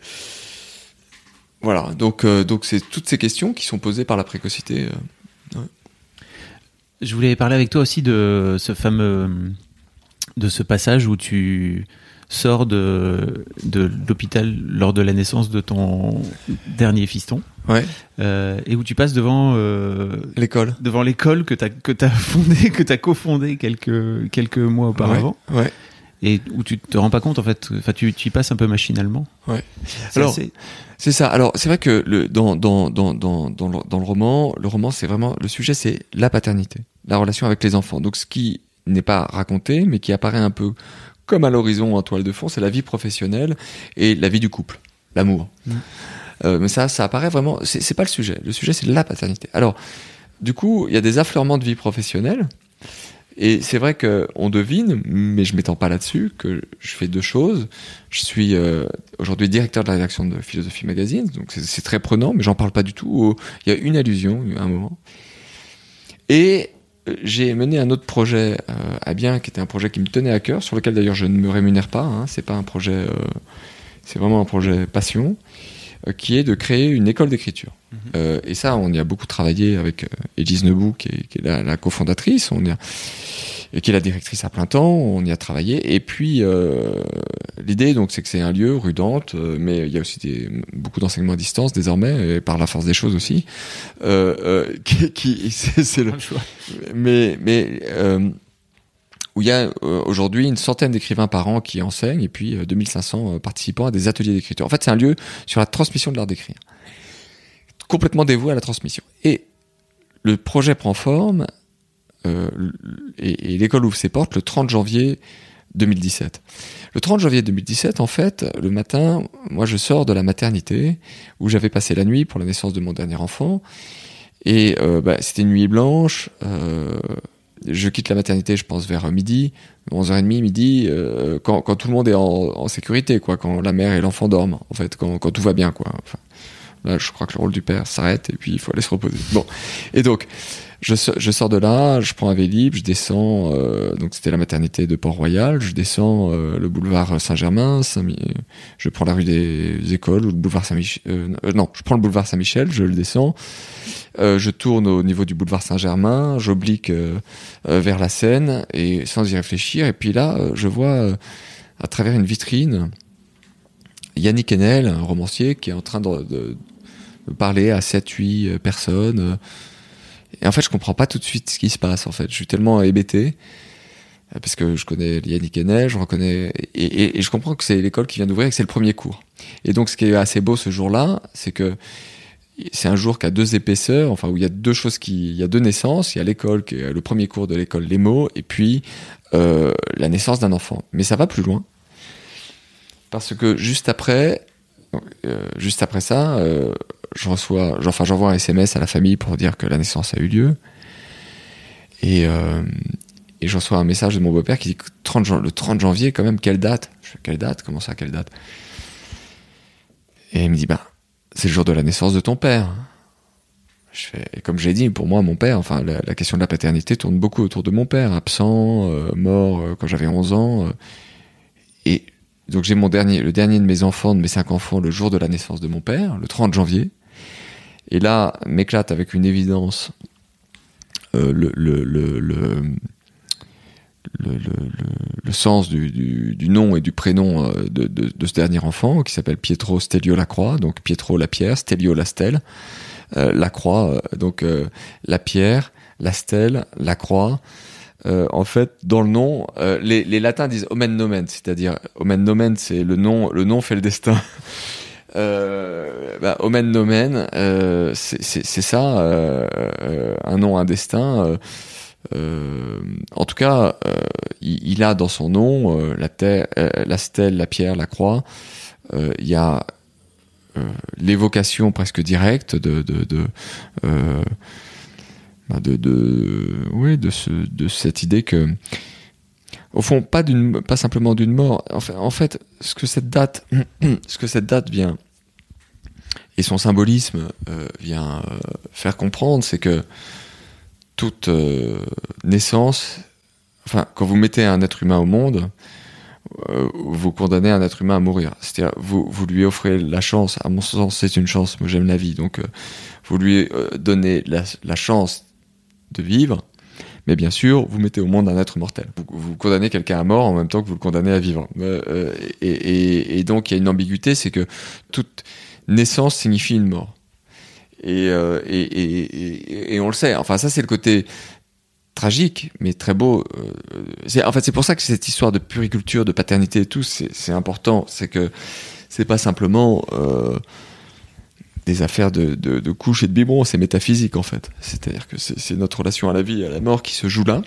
voilà. Donc euh, donc c'est toutes ces questions qui sont posées par la précocité. Euh, ouais. Je voulais parler avec toi aussi de ce fameux de ce passage où tu sors de, de l'hôpital lors de la naissance de ton dernier fiston. Ouais. Euh, et où tu passes devant euh, l'école, devant l'école que t'as que t'as fondée, que t'as cofondée quelques quelques mois auparavant. Ouais. ouais. Et où tu te rends pas compte en fait. Enfin, tu tu y passes un peu machinalement. Ouais. C'est Alors assez... c'est ça. Alors c'est vrai que le dans dans dans dans dans le, dans le roman, le roman c'est vraiment le sujet, c'est la paternité, la relation avec les enfants. Donc ce qui n'est pas raconté, mais qui apparaît un peu comme à l'horizon en toile de fond, c'est la vie professionnelle et la vie du couple, l'amour. Mmh. Euh, mais ça, ça apparaît vraiment. C'est, c'est pas le sujet. Le sujet, c'est la paternité. Alors, du coup, il y a des affleurements de vie professionnelle, et c'est vrai que on devine, mais je m'étends pas là-dessus, que je fais deux choses. Je suis euh, aujourd'hui directeur de la rédaction de Philosophie Magazine, donc c'est, c'est très prenant, mais j'en parle pas du tout. Il y a une allusion à un moment, et j'ai mené un autre projet euh, à bien, qui était un projet qui me tenait à cœur, sur lequel d'ailleurs je ne me rémunère pas. Hein, c'est pas un projet, euh, c'est vraiment un projet passion, euh, qui est de créer une école d'écriture. Mmh. Euh, et ça, on y a beaucoup travaillé avec euh, Élise Nebou, qui est, qui est la, la cofondatrice, on y a, et qui est la directrice à plein temps. On y a travaillé. Et puis euh, l'idée, donc, c'est que c'est un lieu rue Dante, euh, mais il y a aussi des, beaucoup d'enseignements à distance désormais, et par la force des choses aussi. Euh, euh, qui, qui c'est, c'est le choix. Mais, mais euh, où il y a euh, aujourd'hui une centaine d'écrivains par an qui enseignent, et puis euh, deux mille cinq cents euh, participants à des ateliers d'écriture. En fait, c'est un lieu sur la transmission de l'art d'écrire, complètement dévoué à la transmission. Et le projet prend forme. Euh, et, et l'école ouvre ses portes le trente janvier deux mille dix-sept. Le trente janvier deux mille dix-sept, en fait, le matin, moi je sors de la maternité où j'avais passé la nuit pour la naissance de mon dernier enfant, et euh, bah, c'était une nuit blanche. Euh, je quitte la maternité, je pense vers midi, onze heures trente, midi, euh, quand, quand tout le monde est en, en sécurité, quoi, quand la mère et l'enfant dorment, en fait, quand, quand tout va bien, quoi. Enfin, là, je crois que le rôle du père s'arrête et puis il faut aller se reposer. Bon, et donc. Je, je sors de là, je prends un Vélib, je descends, euh, donc c'était la maternité de Port-Royal, je descends euh, le boulevard Saint-Germain, Saint- je prends la rue des Écoles, ou le boulevard Saint-Michel, euh, non, je prends le boulevard Saint-Michel, je le descends, euh, je tourne au niveau du boulevard Saint-Germain, j'oblique euh, euh, vers la Seine, et sans y réfléchir, et puis là, euh, je vois, euh, à travers une vitrine, Yannick Enel, un romancier, qui est en train de, de, de parler à sept huit personnes, euh, et en fait, je comprends pas tout de suite ce qui se passe, en fait. Je suis tellement hébété, parce que je connais Yannick Enel, je reconnais, et, et, et je comprends que c'est l'école qui vient d'ouvrir et que c'est le premier cours. Et donc, ce qui est assez beau ce jour-là, c'est que c'est un jour qui a deux épaisseurs, enfin, où il y a deux choses qui, il y a deux naissances. Il y a l'école, qui est le premier cours de l'école Les Mots, et puis, euh, la naissance d'un enfant. Mais ça va plus loin. Parce que juste après, euh, juste après ça, euh, je reçois, enfin, j'envoie un S M S à la famille pour dire que la naissance a eu lieu. Et, euh, et je reçois un message de mon beau-père qui dit que trente, le trente janvier, quand même, quelle date? Je fais, quelle date? Comment ça, quelle date? Et il me dit, bah, c'est le jour de la naissance de ton père. Je fais, et comme j'ai dit, pour moi, mon père, enfin, la, la question de la paternité tourne beaucoup autour de mon père, absent, euh, mort euh, quand j'avais onze ans. Euh, et donc j'ai mon dernier, le dernier de mes enfants, de mes cinq enfants, le jour de la naissance de mon père, le trente janvier. Et là, m'éclate avec une évidence euh, le, le, le, le, le, le, le sens du, du, du nom et du prénom euh, de, de, de ce dernier enfant, qui s'appelle Pietro Stelio Lacroix, donc Pietro la pierre, Stelio la stèle, euh, la croix, euh, donc euh, la pierre, la stèle, la croix. Euh, en fait, dans le nom, euh, les, les latins disent omen nomen, c'est-à-dire omen nomen, c'est le nom, le nom fait le destin. Euh, bah, omen nomen, euh, c'est, c'est, c'est ça, euh, euh, un nom, un destin. Euh, euh, en tout cas, euh, il, il a dans son nom euh, la terre, euh, la stèle, la pierre, la croix. Euh, il y a euh, l'évocation presque directe de, de, de, euh, bah de, de, oui, de, ce, de cette idée que, au fond, pas, d'une, pas simplement d'une mort. En fait, en fait, ce que cette date, ce que cette date vient, et son symbolisme euh, vient euh, faire comprendre, c'est que toute euh, naissance, enfin, quand vous mettez un être humain au monde, euh, vous condamnez un être humain à mourir. C'est-à-dire, vous, vous lui offrez la chance, à mon sens, c'est une chance, moi j'aime la vie, donc euh, vous lui euh, donnez la, la chance de vivre, mais bien sûr, vous mettez au monde un être mortel. Vous, vous condamnez quelqu'un à mort en même temps que vous le condamnez à vivre. Euh, et, et, et donc, il y a une ambiguïté, c'est que toute naissance signifie une mort. Et, euh, et, et, et, et on le sait. Enfin, ça, c'est le côté tragique, mais très beau. C'est, en fait, c'est pour ça que cette histoire de puriculture, de paternité et tout, c'est, c'est important. C'est que c'est pas simplement euh, des affaires de, de, de couches et de biberon, c'est métaphysique, en fait. C'est-à-dire que c'est, c'est notre relation à la vie et à la mort qui se joue là.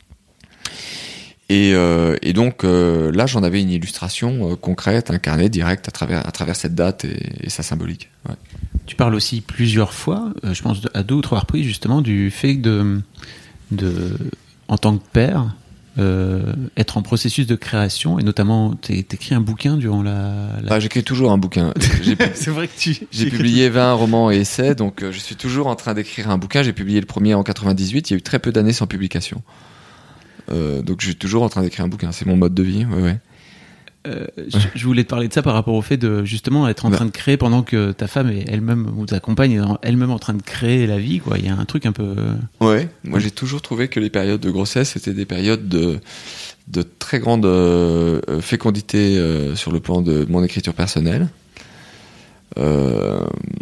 Et, euh, et donc, euh, là, j'en avais une illustration euh, concrète, incarnée, directe, à travers, à travers cette date et, et sa symbolique. Ouais. Tu parles aussi plusieurs fois, euh, je pense à deux ou trois reprises, justement, du fait de, de en tant que père, euh, être en processus de création, et notamment, t'é, t'écris un bouquin durant la... la... Ah, j'écris toujours un bouquin. J'ai, C'est vrai que tu... J'ai publié vingt romans et essais, donc euh, je suis toujours en train d'écrire un bouquin. J'ai publié le premier en quatre-vingt-dix-huit, il y a eu très peu d'années sans publication. Euh, donc je suis toujours en train d'écrire un bouquin, c'est mon mode de vie, ouais, ouais. Euh, je, je voulais te parler de ça par rapport au fait de justement être en train de créer pendant que ta femme est elle-même, ou ta compagne est elle-même en train de créer la vie, quoi. Il y a un truc un peu... Ouais, moi j'ai toujours trouvé que les périodes de grossesse étaient des périodes de, de très grande euh, fécondité euh, sur le plan de mon écriture personnelle. Euh,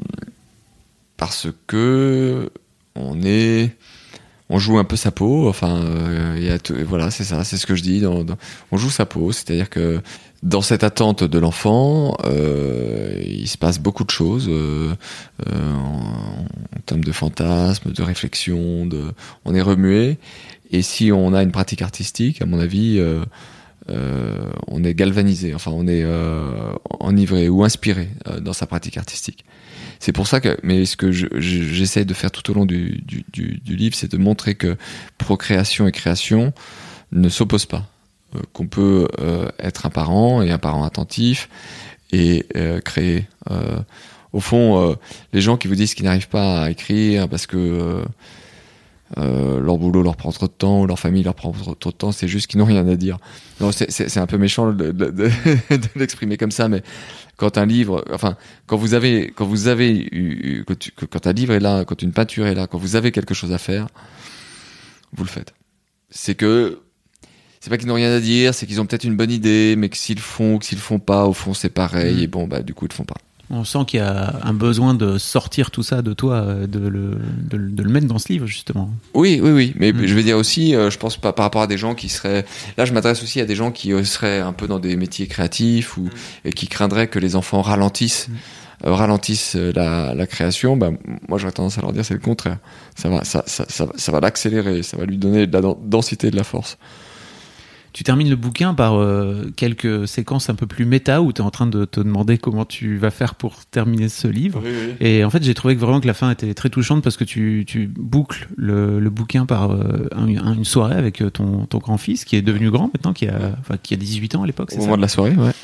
parce que on est... on joue un peu sa peau, enfin, euh, y a tout, voilà, c'est ça, c'est ce que je dis. Dans, dans, on joue sa peau, c'est-à-dire que dans cette attente de l'enfant, euh, il se passe beaucoup de choses euh, euh, en, en termes de fantasmes, de réflexion, de, on est remué. Et si on a une pratique artistique, à mon avis, euh, euh, on est galvanisé, enfin, on est euh, enivré ou inspiré euh, dans sa pratique artistique. C'est pour ça que, mais ce que je, je, j'essaie de faire tout au long du, du, du, du livre, c'est de montrer que procréation et création ne s'opposent pas. Euh, qu'on peut euh, être un parent et un parent attentif et euh, créer. Euh, au fond, euh, les gens qui vous disent qu'ils n'arrivent pas à écrire parce que euh, euh, leur boulot leur prend trop de temps, ou leur famille leur prend trop, trop de temps, c'est juste qu'ils n'ont rien à dire. Non, c'est, c'est, c'est un peu méchant de, de, de, de l'exprimer comme ça, mais quand un livre, enfin, quand vous avez, quand vous avez eu, quand, tu, quand un livre est là, quand une peinture est là, quand vous avez quelque chose à faire, vous le faites. C'est que, c'est pas qu'ils n'ont rien à dire, c'est qu'ils ont peut-être une bonne idée, mais que s'ils le font ou que s'ils le font pas, au fond, c'est pareil, mmh. et bon, bah, du coup, ils le font pas. On sent qu'il y a un besoin de sortir tout ça de toi, de le, de, de le mettre dans ce livre, justement. Oui, oui, oui. Mais mmh. je vais dire aussi, euh, je pense pas par rapport à des gens qui seraient... Là, je m'adresse aussi à des gens qui seraient un peu dans des métiers créatifs ou, mmh. et qui craindraient que les enfants ralentissent, mmh. euh, ralentissent la, la création. Bah, moi, j'aurais tendance à leur dire c'est le contraire. Ça va, ça, ça, ça, ça va l'accélérer, ça va lui donner de la densité, de la force. Tu termines le bouquin par euh, quelques séquences un peu plus méta où tu es en train de te demander comment tu vas faire pour terminer ce livre. Oui, oui. Et en fait, j'ai trouvé que vraiment que la fin était très touchante parce que tu, tu boucles le, le bouquin par euh, un, une soirée avec ton, ton grand-fils qui est devenu grand maintenant, qui a, enfin, qui a dix-huit ans à l'époque. C'est Au ça moment de la soirée, ouais.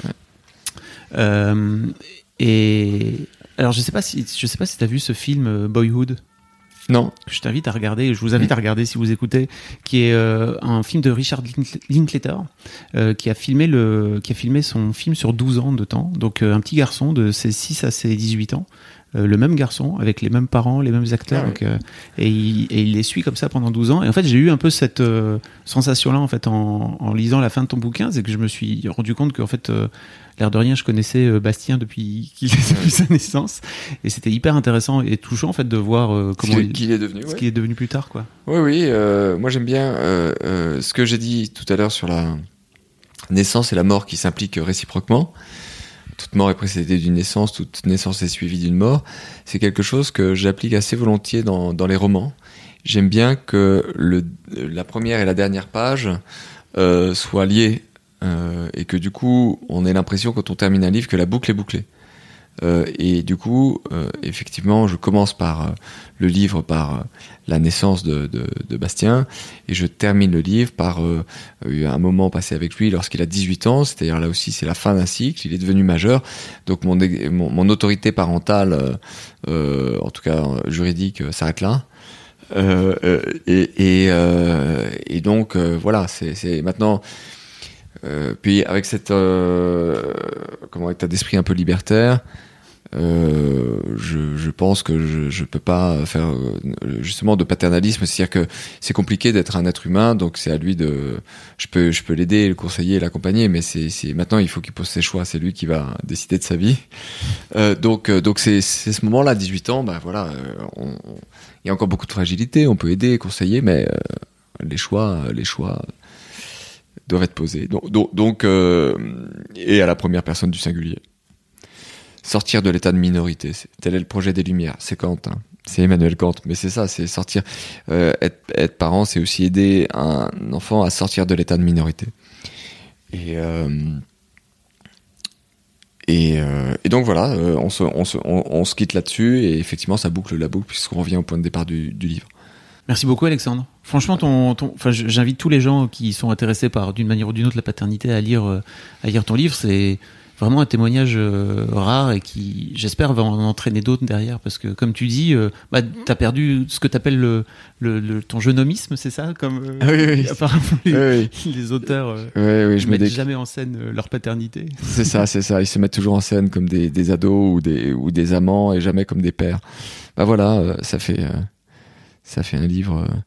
Euh, et alors, je sais pas si, je sais pas si tu as vu ce film Boyhood. Non. Je t'invite à regarder, je vous invite à regarder si vous écoutez, qui est euh, un film de Richard Linklater, euh, qui a filmé le, qui a filmé son film sur douze ans de temps. Donc euh, un petit garçon de ses six à ses dix-huit ans, euh, le même garçon avec les mêmes parents, les mêmes acteurs, ah, donc, euh, et, il, et il les suit comme ça pendant douze ans. Et en fait, j'ai eu un peu cette euh, sensation-là en fait en, en lisant la fin de ton bouquin, c'est que je me suis rendu compte qu'en fait euh, l'air de rien, je connaissais euh, Bastien depuis qu'il depuis sa naissance, et c'était hyper intéressant et touchant en fait de voir euh, comment ce qu'il est devenu, ce ouais. qu'il est devenu plus tard, quoi. Oui, oui. Euh, moi, j'aime bien euh, euh, ce que j'ai dit tout à l'heure sur la naissance et la mort qui s'impliquent réciproquement. Toute mort est précédée d'une naissance, toute naissance est suivie d'une mort. C'est quelque chose que j'applique assez volontiers dans, dans les romans. J'aime bien que le, la première et la dernière page euh, soient liées. Euh, et que du coup, on ait l'impression quand on termine un livre que la boucle est bouclée. Euh, et du coup, euh, effectivement, je commence par euh, le livre par euh, la naissance de, de, de Bastien, et je termine le livre par euh, un moment passé avec lui lorsqu'il a dix-huit ans, c'est-à-dire là aussi c'est la fin d'un cycle, il est devenu majeur, donc mon, mon, mon autorité parentale, euh, euh, en tout cas euh, juridique, euh, s'arrête là. Euh, euh, et, et, euh, et donc euh, voilà, c'est, c'est maintenant. Euh, puis avec cette euh, comment état d'esprit un peu libertaire, euh, je, je pense que je, je peux pas faire euh, justement de paternalisme, c'est-à-dire que c'est compliqué d'être un être humain, donc c'est à lui de, je peux je peux l'aider, le conseiller, l'accompagner, mais c'est c'est maintenant il faut qu'il pose ses choix, c'est lui qui va décider de sa vie. Euh, donc donc c'est c'est ce moment-là, dix-huit ans, bah voilà, euh, on, on, il y a encore beaucoup de fragilité, on peut aider, conseiller, mais euh, les choix les choix doivent être posés. Donc donc, donc euh, et à la première personne du singulier. Sortir de l'état de minorité, c'est, tel est le projet des Lumières. C'est Kant, hein. C'est Emmanuel Kant, mais c'est ça, c'est sortir. Euh, être, être parent, c'est aussi aider un enfant à sortir de l'état de minorité. Et euh, et, euh, et donc voilà, euh, on se on se on, on se quitte là-dessus, et effectivement ça boucle la boucle puisqu'on revient au point de départ du, du livre. Merci beaucoup Alexandre. Franchement, ton, ton, enfin, j'invite tous les gens qui sont intéressés par d'une manière ou d'une autre la paternité à lire, à lire ton livre. C'est vraiment un témoignage euh, rare et qui, j'espère, va en entraîner d'autres derrière, parce que comme tu dis, euh, bah, t'as perdu ce que t'appelles le, le, le ton jeunomisme, c'est ça, comme euh, oui, oui. apparemment les, oui, oui. les auteurs euh, oui, oui, je ne mettent me dé... jamais en scène euh, leur paternité. C'est ça, c'est ça. Ils se mettent toujours en scène comme des, des ados ou des ou des amants et jamais comme des pères. Bah voilà, euh, ça fait euh, ça fait un livre. Euh,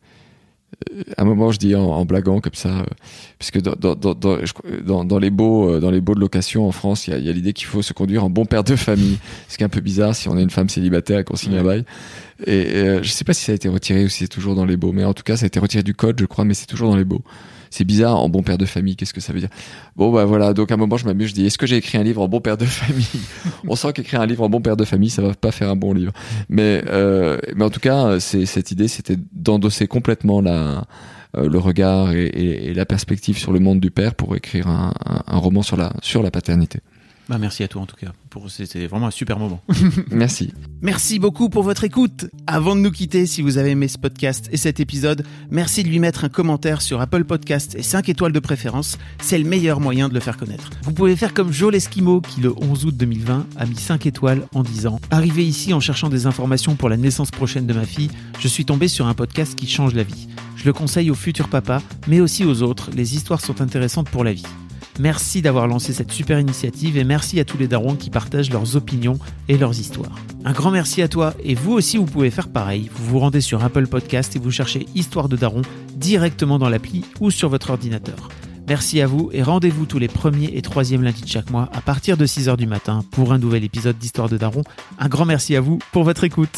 à un moment je dis en, en blaguant comme ça, euh, puisque dans dans dans dans, dans, dans les baux euh, dans les baux de location en France, il y a, y a l'idée qu'il faut se conduire en bon père de famille, ce qui est un peu bizarre si on est une femme célibataire et qu'on signe un bail. Et, et euh, je sais pas si ça a été retiré ou si c'est toujours dans les baux, mais en tout cas ça a été retiré du code, je crois, mais c'est toujours dans les baux. C'est bizarre, en bon père de famille, qu'est-ce que ça veut dire? Bon bah voilà, donc à un moment je m'amuse, je dis est-ce que j'ai écrit un livre en bon père de famille? On sent qu'écrire un livre en bon père de famille, ça va pas faire un bon livre. Mais euh, mais en tout cas, c'est cette idée, c'était d'endosser complètement la euh, le regard et, et, et la perspective sur le monde du père pour écrire un, un, un roman sur la sur la paternité. Bah merci à toi en tout cas. Pour, c'était vraiment un super moment. Merci. Merci beaucoup pour votre écoute. Avant de nous quitter, si vous avez aimé ce podcast et cet épisode, merci de lui mettre un commentaire sur Apple Podcast et cinq étoiles de préférence. C'est le meilleur moyen de le faire connaître. Vous pouvez faire comme Joe l'Esquimau qui, le onze août deux mille vingt, a mis cinq étoiles en disant « Arrivé ici en cherchant des informations pour la naissance prochaine de ma fille, je suis tombé sur un podcast qui change la vie. Je le conseille aux futurs papas, mais aussi aux autres. Les histoires sont intéressantes pour la vie. » Merci d'avoir lancé cette super initiative et merci à tous les darons qui partagent leurs opinions et leurs histoires. Un grand merci à toi, et vous aussi vous pouvez faire pareil. Vous vous rendez sur Apple Podcast et vous cherchez Histoire de Daron directement dans l'appli ou sur votre ordinateur. Merci à vous et rendez-vous tous les premiers et troisièmes lundis de chaque mois à partir de six heures du matin pour un nouvel épisode d'Histoire de Daron. Un grand merci à vous pour votre écoute.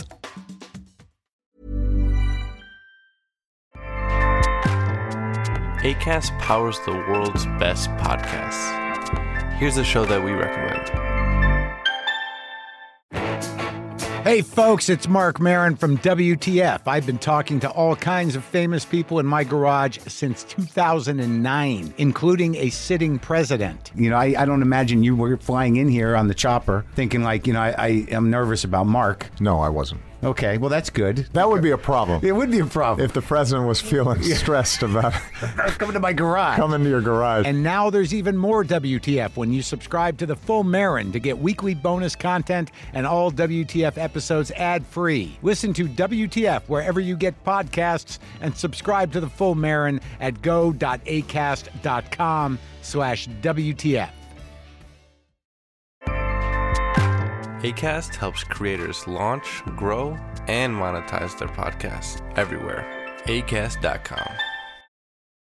Acast powers the world's best podcasts. Here's a show that we recommend. Hey folks, it's Mark Maron from W T F. I've been talking to all kinds of famous people in my garage since two thousand nine, including a sitting president. You know, I, I don't imagine you were flying in here on the chopper thinking like, you know, I, I am nervous about Mark. No, I wasn't. Okay, well, that's good. That would be a problem. It would be a problem. If the president was feeling stressed about coming to my garage. Coming to your garage. And now there's even more W T F when you subscribe to the full Marin to get weekly bonus content and all W T F episodes ad-free. Listen to W T F wherever you get podcasts and subscribe to the full Marin at go.acast.com slash WTF. Acast helps creators launch, grow, and monetize their podcasts everywhere. acast dot com.